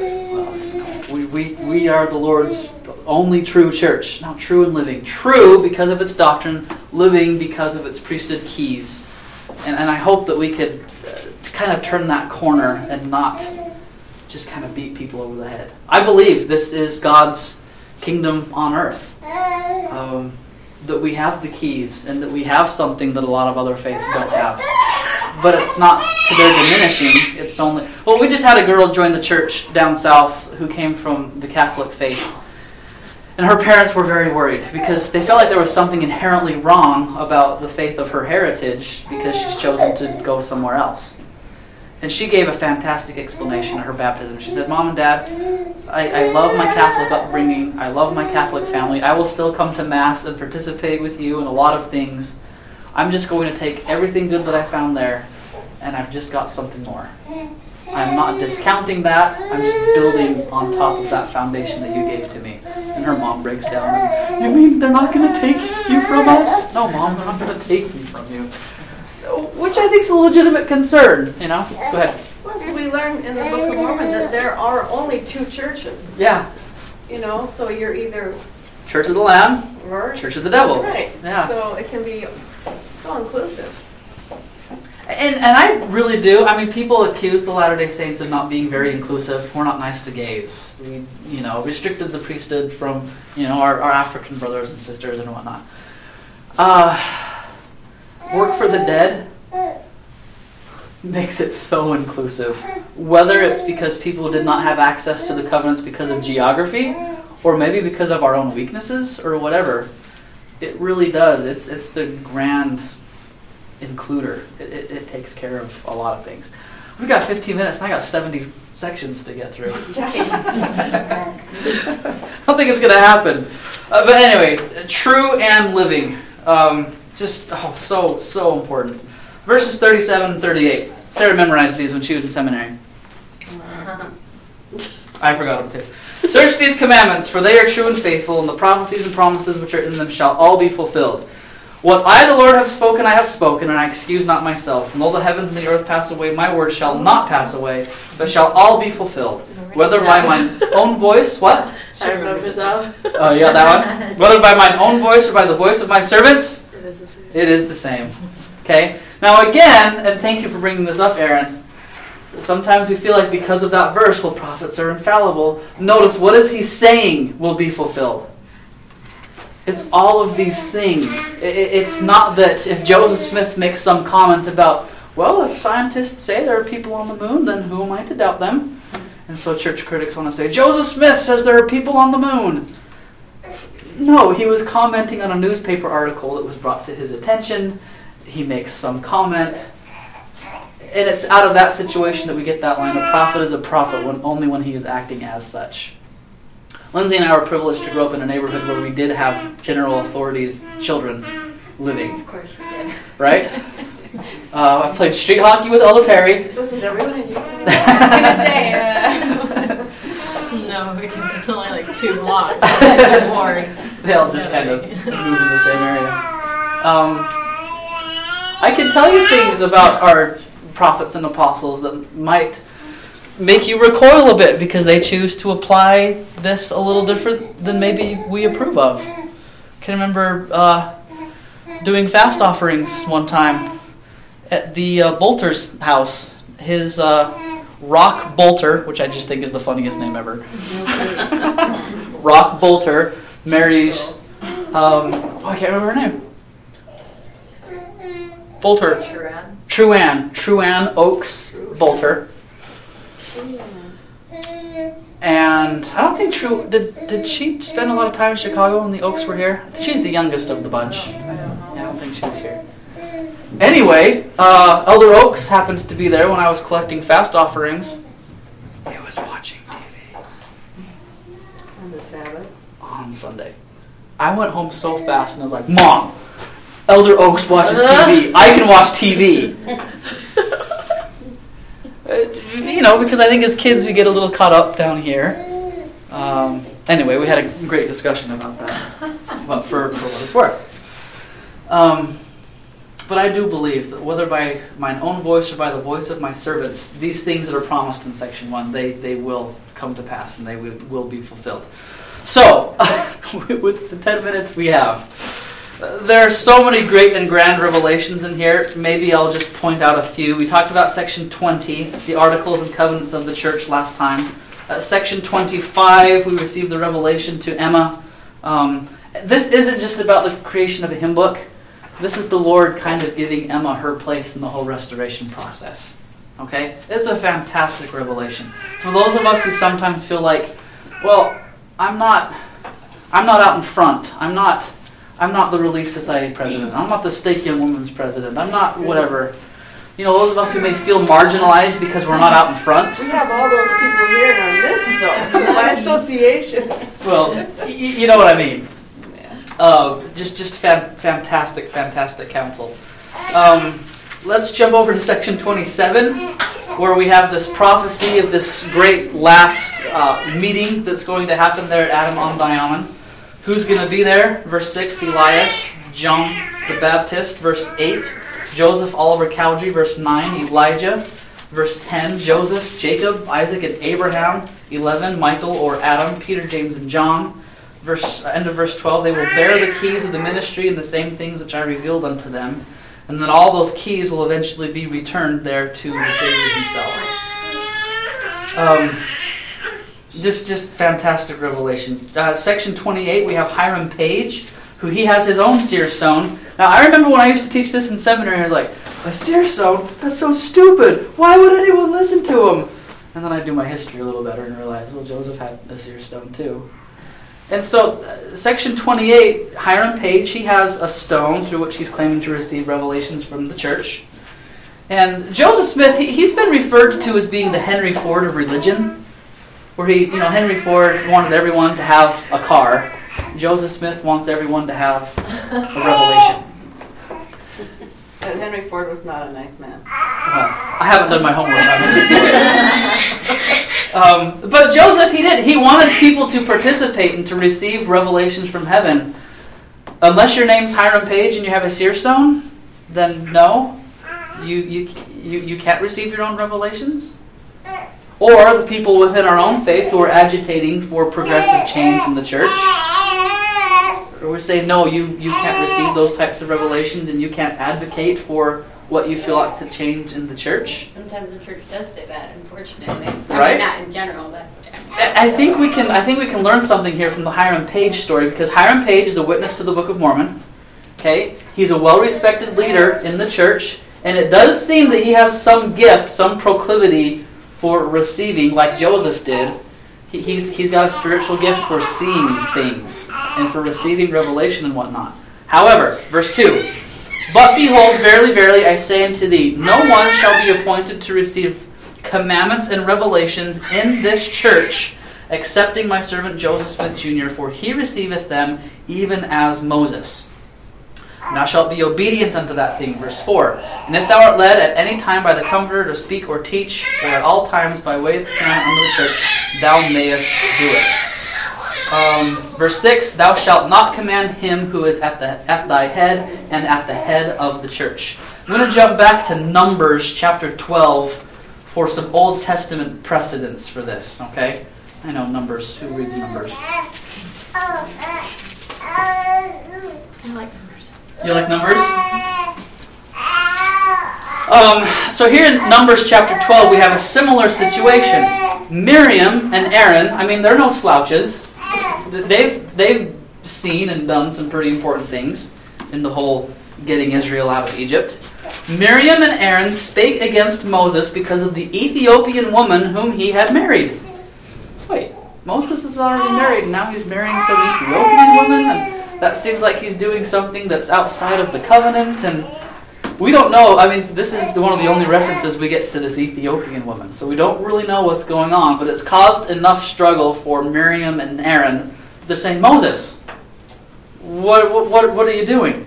Speaker 1: We are the Lord's only true church. Not true and living. True because of its doctrine. Living because of its priesthood keys. And I hope that we could kind of turn that corner and not just kind of beat people over the head. I believe this is God's kingdom on earth. That we have the keys and that we have something that a lot of other faiths don't have. But it's not to their diminishing. It's only... Well, we just had a girl join the church down south who came from the Catholic faith. And her parents were very worried because they felt like there was something inherently wrong about the faith of her heritage because she's chosen to go somewhere else. And she gave a fantastic explanation of her baptism. She said, Mom and Dad, I love my Catholic upbringing. I love my Catholic family. I will still come to Mass and participate with you in a lot of things. I'm just going to take everything good that I found there, and I've just got something more. I'm not discounting that. I'm just building on top of that foundation that you gave to me. And her mom breaks down. And, you mean they're not going to take you from us? No, Mom, they're not going to take me from you. Which I think is a legitimate concern, you know? Go ahead.
Speaker 7: Plus, we learn in the Book of Mormon that there are only two churches.
Speaker 1: Yeah.
Speaker 7: So you're either...
Speaker 1: Church of the Lamb
Speaker 7: or
Speaker 1: Church of the Devil.
Speaker 7: Right.
Speaker 1: Yeah.
Speaker 7: So it can be so inclusive.
Speaker 1: And I really do. I mean, people accuse the Latter-day Saints of not being very inclusive. We're not nice to gays. We, restricted the priesthood from, our African brothers and sisters and whatnot. Work for the Dead makes it so inclusive. Whether it's because people did not have access to the covenants because of geography, or maybe because of our own weaknesses, or whatever, it really does. It's the grand includer. It takes care of a lot of things. We've got 15 minutes, and I got 70 sections to get through. I don't think it's going to happen. But anyway, true and living. So important. Verses 37 and 38. Sarah memorized these when she was in seminary. I forgot them too. Search these commandments, for they are true and faithful, and the prophecies and promises which are in them shall all be fulfilled. What I, the Lord, have spoken, I have spoken, and I excuse not myself. And though the heavens and the earth pass away, my words shall not pass away, but shall all be fulfilled. Whether by mine own voice, what?
Speaker 4: I remember that.
Speaker 1: Oh, yeah, that one. Whether by mine own voice or by the voice of my servants,
Speaker 4: It is the same.
Speaker 1: it is the same. Okay? Now again, and thank you for bringing this up, Aaron, sometimes we feel like because of that verse, well, prophets are infallible. Notice, what is he saying will be fulfilled? It's all of these things. It's not that if Joseph Smith makes some comment about, well, if scientists say there are people on the moon, then who am I to doubt them? And so church critics want to say, Joseph Smith says there are people on the moon. No, he was commenting on a newspaper article that was brought to his attention. He makes some comment. And it's out of that situation that we get that line, a prophet is a prophet only when he is acting as such. Lindsay and I were privileged to grow up in a neighborhood where we did have general authorities' children living.
Speaker 6: Of course you did.
Speaker 1: Right? I've played street hockey with Elder Perry.
Speaker 7: Doesn't everyone in Utah?
Speaker 6: I was going to say,
Speaker 8: No, because it's only like 2 blocks. It's more.
Speaker 1: They all just kind of move in the same area. I can tell you things about our prophets and apostles that might make you recoil a bit because they choose to apply this a little different than maybe we approve of. I can remember doing fast offerings one time at the Bolter's house. His Rock Bolter, which I just think is the funniest name ever. Rock Bolter marries, I can't remember her name. Bolter. Truann Oakes Bolter. And I don't think did she spend a lot of time in Chicago when the Oaks were here? She's the youngest of the bunch. I don't think she was here. Anyway, Elder Oakes happened to be there when I was collecting fast offerings. He was watching TV.
Speaker 7: On the Sabbath?
Speaker 1: On Sunday. I went home so fast and I was like, Mom, Elder Oakes watches TV. I can watch TV. Because I think as kids we get a little caught up down here. Anyway, we had a great discussion about that. But for what it's worth. But I do believe that whether by mine own voice or by the voice of my servants, these things that are promised in section 1, they will come to pass and they will be fulfilled. So, with the 10 minutes we have, there are so many great and grand revelations in here. Maybe I'll just point out a few. We talked about section 20, the articles and covenants of the church last time. Section 25, we received the revelation to Emma. This isn't just about the creation of a hymn book. This is the Lord kind of giving Emma her place in the whole restoration process. Okay? It's a fantastic revelation. For those of us who sometimes feel like, well, I'm not out in front. I'm not the Relief Society president. I'm not the Stake Young Women's president. I'm not whatever. Those of us who may feel marginalized because we're not out in front.
Speaker 7: We have all those people here in our midst, though, by association.
Speaker 1: Well, you know what I mean. Just fantastic counsel. Let's jump over to section 27, where we have this prophecy of this great last meeting that's going to happen there at Adam on Diamond. Who's going to be there? Verse 6, Elias, John the Baptist. Verse 8, Joseph Oliver Cowdery. Verse 9, Elijah. Verse 10, Joseph, Jacob, Isaac, and Abraham. 11, Michael or Adam, Peter, James, and John. End of verse 12, they will bear the keys of the ministry and the same things which I revealed unto them. And then all those keys will eventually be returned there to the Savior himself. Just fantastic revelation. Section 28, we have Hiram Page, who he has his own seer stone. Now, I remember when I used to teach this in seminary, I was like, a seer stone? That's so stupid. Why would anyone listen to him? And then I do my history a little better and realize, well, Joseph had a seer stone too. And so, section 28, Hiram Page, he has a stone through which he's claiming to receive revelations from the church. And Joseph Smith, he's been referred to as being the Henry Ford of religion, where Henry Ford wanted everyone to have a car. Joseph Smith wants everyone to have a revelation.
Speaker 7: And Henry Ford was not a nice man.
Speaker 1: I haven't done my homework on Henry Ford. But Joseph, he wanted people to participate and to receive revelations from heaven. Unless your name's Hiram Page and you have a seer stone, then no. You can't receive your own revelations? Or the people within our own faith who are agitating for progressive change in the church? Or we say, no, you can't receive those types of revelations and you can't advocate for what you feel like to change in the church?
Speaker 6: Sometimes the church does say that, unfortunately.
Speaker 1: Right?
Speaker 6: I mean, not in general, but...
Speaker 1: I think we can learn something here from the Hiram Page story, because Hiram Page is a witness to the Book of Mormon. Okay? He's a well-respected leader in the church. And it does seem that he has some gift, some proclivity for receiving, like Joseph did. He's got a spiritual gift for seeing things and for receiving revelation and whatnot. However, verse 2, but behold, verily, verily, I say unto thee, no one shall be appointed to receive commandments and revelations in this church, excepting my servant Joseph Smith Jr., for he receiveth them even as Moses. And thou shalt be obedient unto that thing. Verse 4. And if thou art led at any time by the Comforter to speak or teach, or at all times by way of command unto the church, thou mayest do it. Verse 6. Thou shalt not command him who is at thy head and at the head of the church. I'm going to jump back to Numbers chapter 12 for some Old Testament precedents for this. Okay? I know Numbers. Who reads Numbers? You like Numbers? So here in Numbers chapter 12, we have a similar situation. Miriam and Aaron, I mean, they're no slouches. They've seen and done some pretty important things in the whole getting Israel out of Egypt. Miriam and Aaron spake against Moses because of the Ethiopian woman whom he had married. Wait, Moses is already married, and now he's marrying some Ethiopian woman? And that seems like he's doing something that's outside of the covenant, and we don't know. I mean, this is one of the only references we get to this Ethiopian woman, so we don't really know what's going on, but it's caused enough struggle for Miriam and Aaron. They're saying, Moses, what are you doing?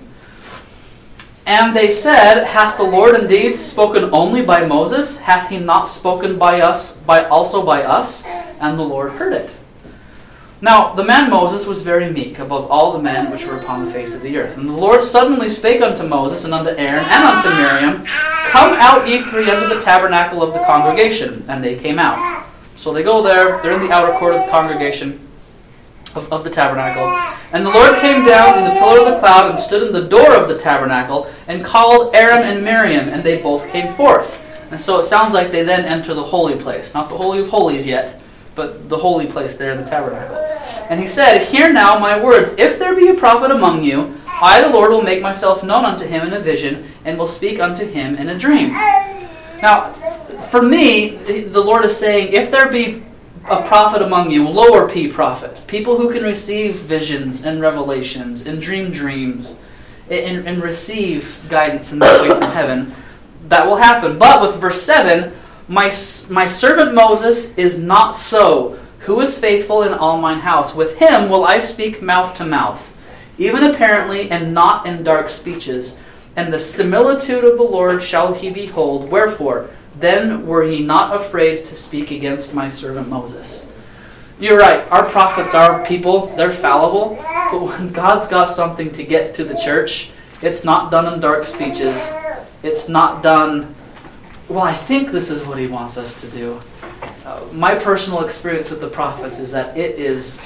Speaker 1: And they said, hath the Lord indeed spoken only by Moses? Hath he not spoken also by us? And the Lord heard it. Now, the man Moses was very meek above all the men which were upon the face of the earth. And the Lord suddenly spake unto Moses and unto Aaron and unto Miriam, come out ye three unto the tabernacle of the congregation. And they came out. So they go there, they're in the outer court of the congregation of the tabernacle. And the Lord came down in the pillar of the cloud and stood in the door of the tabernacle and called Aaron and Miriam, and they both came forth. And so it sounds like they then enter the holy place. Not the Holy of Holies yet, but the holy place there in the tabernacle. And he said, hear now my words. If there be a prophet among you, I, the Lord, will make myself known unto him in a vision, and will speak unto him in a dream. Now, for me, the Lord is saying, if there be a prophet among you, lower P prophet, people who can receive visions and revelations and dreams and receive guidance in that way from heaven, that will happen. But with verse 7, my servant Moses is not so, who is faithful in all mine house. With him will I speak mouth to mouth, even apparently, and not in dark speeches. And the similitude of the Lord shall he behold. Wherefore, then were ye not afraid to speak against my servant Moses. You're right, our prophets are people, they're fallible, but when God's got something to get to the church, it's not done in dark speeches. It's not done, well, I think this is what he wants us to do. My personal experience with the prophets is that it is,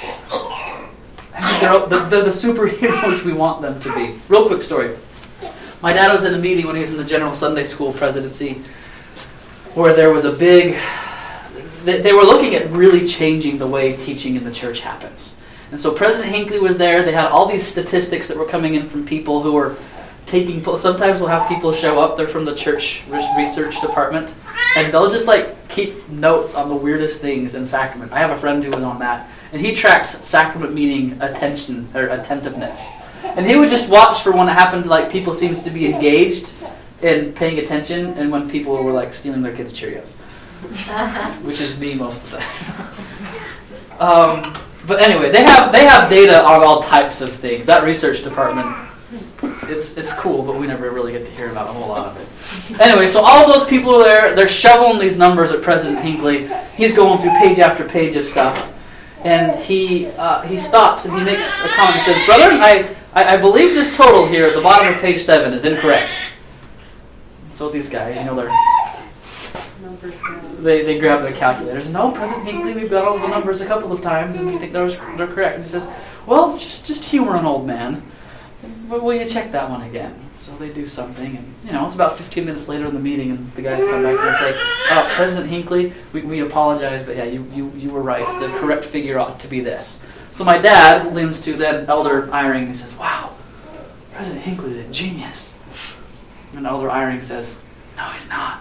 Speaker 1: they're the superheroes we want them to be. Real quick story. My dad was in a meeting when he was in the General Sunday School presidency, where there was a big, they were looking at really changing the way teaching in the church happens. And so President Hinckley was there. They had all these statistics that were coming in from people who were taking, sometimes we'll have people show up, they're from the church research department, and they'll just keep notes on the weirdest things in sacrament. I have a friend who was on that, and he tracked sacrament meaning attention or attentiveness. And he would just watch for when it happened, like people seemed to be engaged in paying attention, and when people were like stealing their kids' Cheerios, which is me most of the time. But anyway, they have data on all types of things. That research department, it's cool, but we never really get to hear about a whole lot of it. Anyway, so all of those people are there. They're shoveling these numbers at President Hinckley. He's going through page after page of stuff, and he stops and he makes a comment. He says, "Brother, I believe this total here at the bottom of page 7 is incorrect." So these guys, they grab their calculators. "No, President Hinckley, we've got all the numbers a couple of times, and we think they're correct." And he says, "Well, just humor an old man. Will you check that one again?" So they do something, and it's about 15 minutes later in the meeting, and the guys come back and they say, "Oh, President Hinckley, we apologize, but yeah, you were right. The correct figure ought to be this." So my dad leans to then Elder Eyring and he says, "Wow, President Hinckley's a genius." And Elder Eyring says, "No, he's not."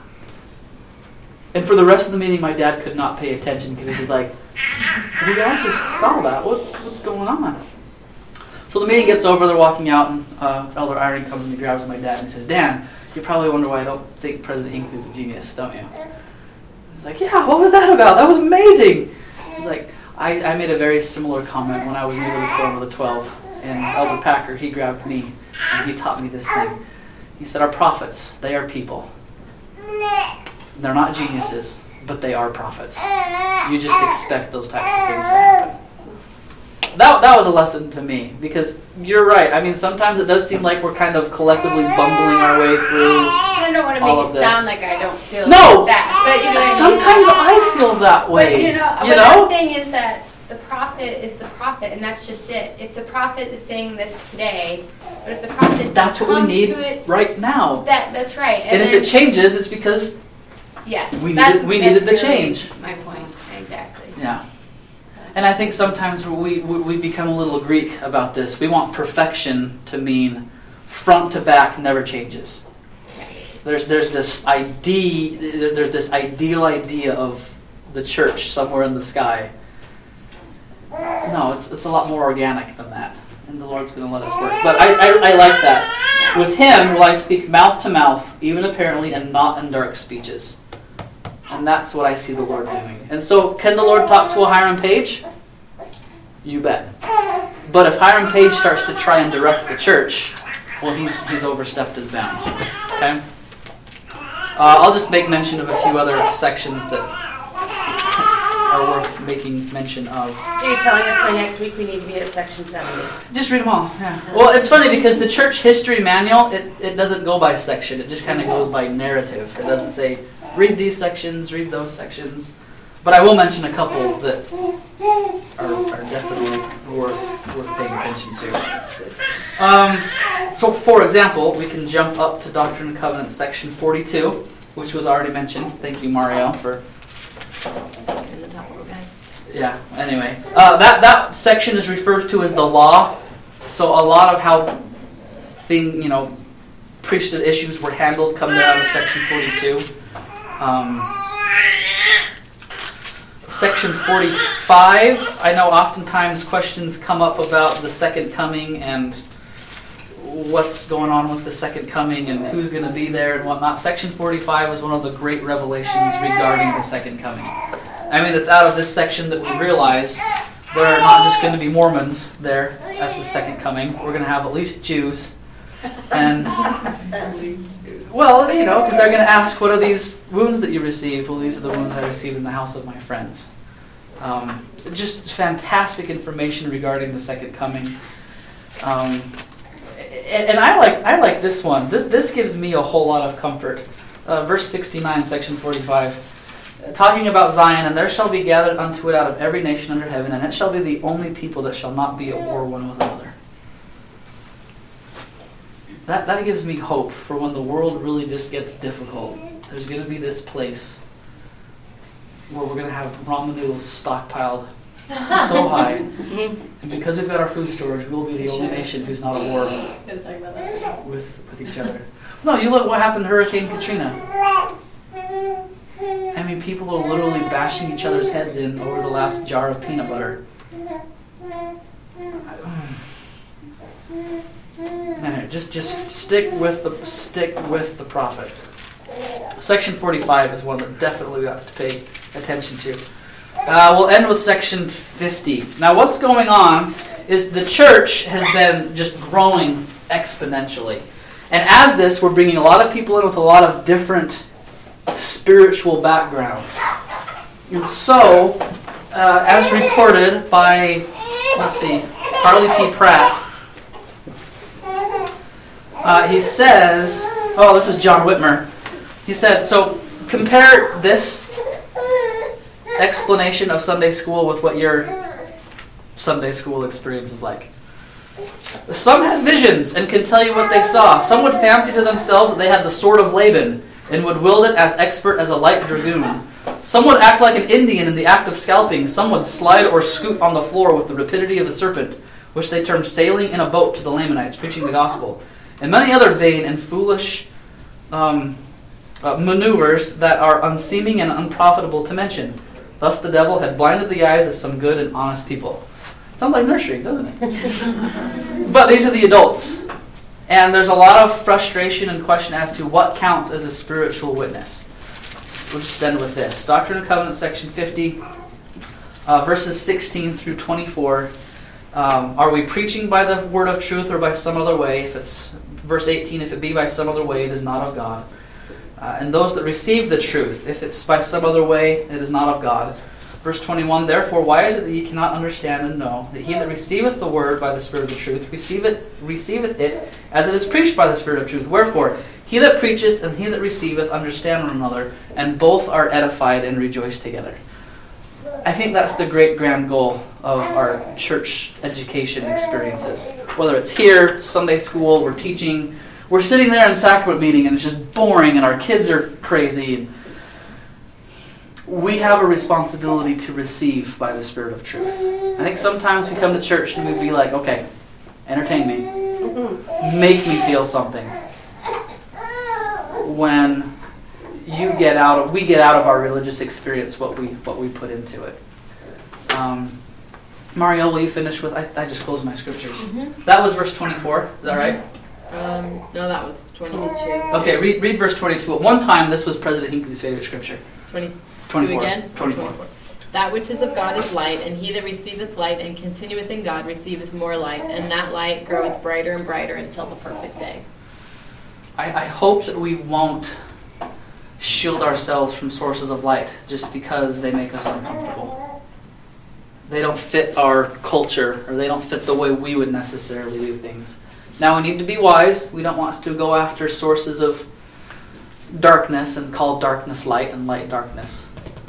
Speaker 1: And for the rest of the meeting, my dad could not pay attention because he was like, "We all just saw that. What's going on?" So the meeting gets over, they're walking out, and Elder Eyring comes and he grabs my dad and he says, "Dan, you probably wonder why I don't think President Hinckley's a genius, don't you?" He's like, "Yeah, what was that about? That was amazing." He's like, I made a very similar comment when I was newly thrown with a 12, and Elder Packer, he grabbed me, and he taught me this thing. He said, our prophets, they are people. They're not geniuses, but they are prophets. You just expect those types of things to happen. That was a lesson to me, because you're right. I mean, sometimes it does seem like we're kind of collectively bumbling our way through.
Speaker 6: I don't want to make it sound like I don't feel
Speaker 1: no,
Speaker 6: that. But
Speaker 1: sometimes I feel that way.
Speaker 6: But what I'm saying is that the prophet is the prophet, and that's just it. If the prophet is saying this today, but if the prophet
Speaker 1: that's what we need right now.
Speaker 6: That's right.
Speaker 1: And if it changes, it's because we needed the change.
Speaker 6: My point, exactly.
Speaker 1: Yeah. And I think sometimes we become a little Greek about this. We want perfection to mean front to back never changes. There's this ideal idea of the church somewhere in the sky. No, it's a lot more organic than that, and the Lord's going to let us work. But I like that. With Him will I speak mouth to mouth, even apparently, and not in dark speeches. And that's what I see the Lord doing. And so, can the Lord talk to a Hiram Page? You bet. But if Hiram Page starts to try and direct the church, well, he's overstepped his bounds. Okay? I'll just make mention of a few other sections that are worth making mention of.
Speaker 2: So you're telling us by next week we need to be at section 70?
Speaker 1: Just read them all, yeah. Well, it's funny because the church history manual, it doesn't go by section. It just kind of goes by narrative. It doesn't say, read these sections, read those sections. But I will mention a couple that are definitely worth paying attention to. So, for example, we can jump up to Doctrine and Covenants, section 42, which was already mentioned. Thank you, Mario, for... Yeah, anyway. That section is referred to as the law. So a lot of how priesthood issues were handled come there out of section 42. Section 45, I know oftentimes questions come up about the second coming and what's going on with the second coming and who's going to be there and whatnot. Section 45 is one of the great revelations regarding the second coming. I mean, it's out of this section that we realize there are not just going to be Mormons there at the second coming. We're going to have at least Jews. And, well, because they're going to ask, what are these wounds that you received? Well, these are the wounds I received in the house of my friends. Just fantastic information regarding the second coming. And I like this one. This gives me a whole lot of comfort. Verse 69, section 45. Talking about Zion, and there shall be gathered unto it out of every nation under heaven, and it shall be the only people that shall not be at war one with another. That gives me hope for when the world really just gets difficult. There's going to be this place where we're going to have ramen noodles stockpiled so high, and because we've got our food storage, we'll be the only nation who's not at war with each other. No, you look what happened to Hurricane Katrina. I mean, people are literally bashing each other's heads in over the last jar of peanut butter. Man, just stick with the prophet. Section 45 is one that definitely we have to pay attention to. We'll end with section 50. Now, what's going on is the church has been just growing exponentially. And as this, we're bringing a lot of people in with a lot of different spiritual backgrounds. And so, as reported by, Harley P. Pratt, he says, this is John Whitmer. He said, so compare this explanation of Sunday school with what your Sunday school experience is like. Some had visions and can tell you what they saw. Some would fancy to themselves that they had the sword of Laban and would wield it as expert as a light dragoon. Some would act like an Indian in the act of scalping. Some would slide or scoot on the floor with the rapidity of a serpent, which they termed sailing in a boat to the Lamanites, preaching the gospel. And many other vain and foolish maneuvers that are unseeming and unprofitable to mention. Thus the devil had blinded the eyes of some good and honest people. Sounds like nursery, doesn't it? But these are the adults. And there's a lot of frustration and question as to what counts as a spiritual witness. We'll just end with this. Doctrine and Covenants, section 50, verses 16 through 24. Are we preaching by the word of truth or by some other way? If it's verse 18, if it be by some other way, it is not of God. And those that receive the truth, if it's by some other way, it is not of God. Verse 21, therefore, why is it that ye cannot understand and know that he that receiveth the word by the Spirit of the truth receiveth it as it is preached by the Spirit of truth? Wherefore, he that preacheth and he that receiveth understand one another, and both are edified and rejoice together. I think that's the great grand goal of our church education experiences. Whether it's here, Sunday school, we're teaching, we're sitting there in sacrament meeting and it's just boring and our kids are crazy. And we have a responsibility to receive by the Spirit of truth. I think sometimes we come to church and we'd be like, okay, entertain me. Make me feel something. When we get out of our religious experience what we put into it. Mario, will you finish with? I just closed my scriptures. Mm-hmm. That was verse 24. Is that right?
Speaker 8: No, that was 22.
Speaker 1: Okay, read verse 22. At one time, this was President Hinckley's favorite scripture.
Speaker 8: 24 again.
Speaker 1: 24.
Speaker 8: That which is of God is light, and he that receiveth light and continueth in God receiveth more light, and that light groweth brighter and brighter until the perfect day.
Speaker 1: I hope that we won't shield ourselves from sources of light just because they make us uncomfortable. They don't fit our culture, or they don't fit the way we would necessarily do things. Now we need to be wise. We don't want to go after sources of darkness and call darkness light and light darkness.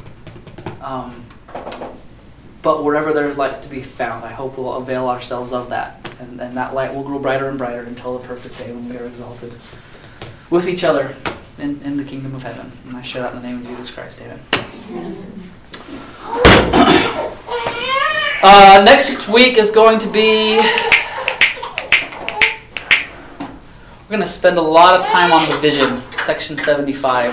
Speaker 1: But wherever there's light to be found, I hope we'll avail ourselves of that. And that light will grow brighter and brighter until the perfect day when we are exalted with each other in the kingdom of heaven. And I share that in the name of Jesus Christ. Amen. Next week is going to be... We're going to spend a lot of time on the vision, section 75.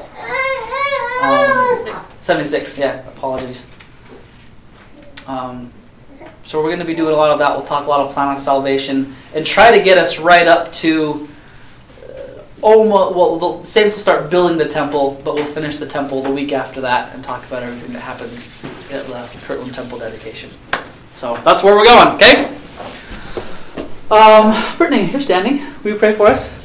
Speaker 1: 76, yeah, apologies. So we're going to be doing a lot of that. We'll talk a lot of plan of salvation and try to get us right up to the saints will start building the temple, but we'll finish the temple the week after that and talk about everything that happens at the Kirtland Temple dedication. So that's where we're going, okay? Brittany, you're standing. Will you pray for us?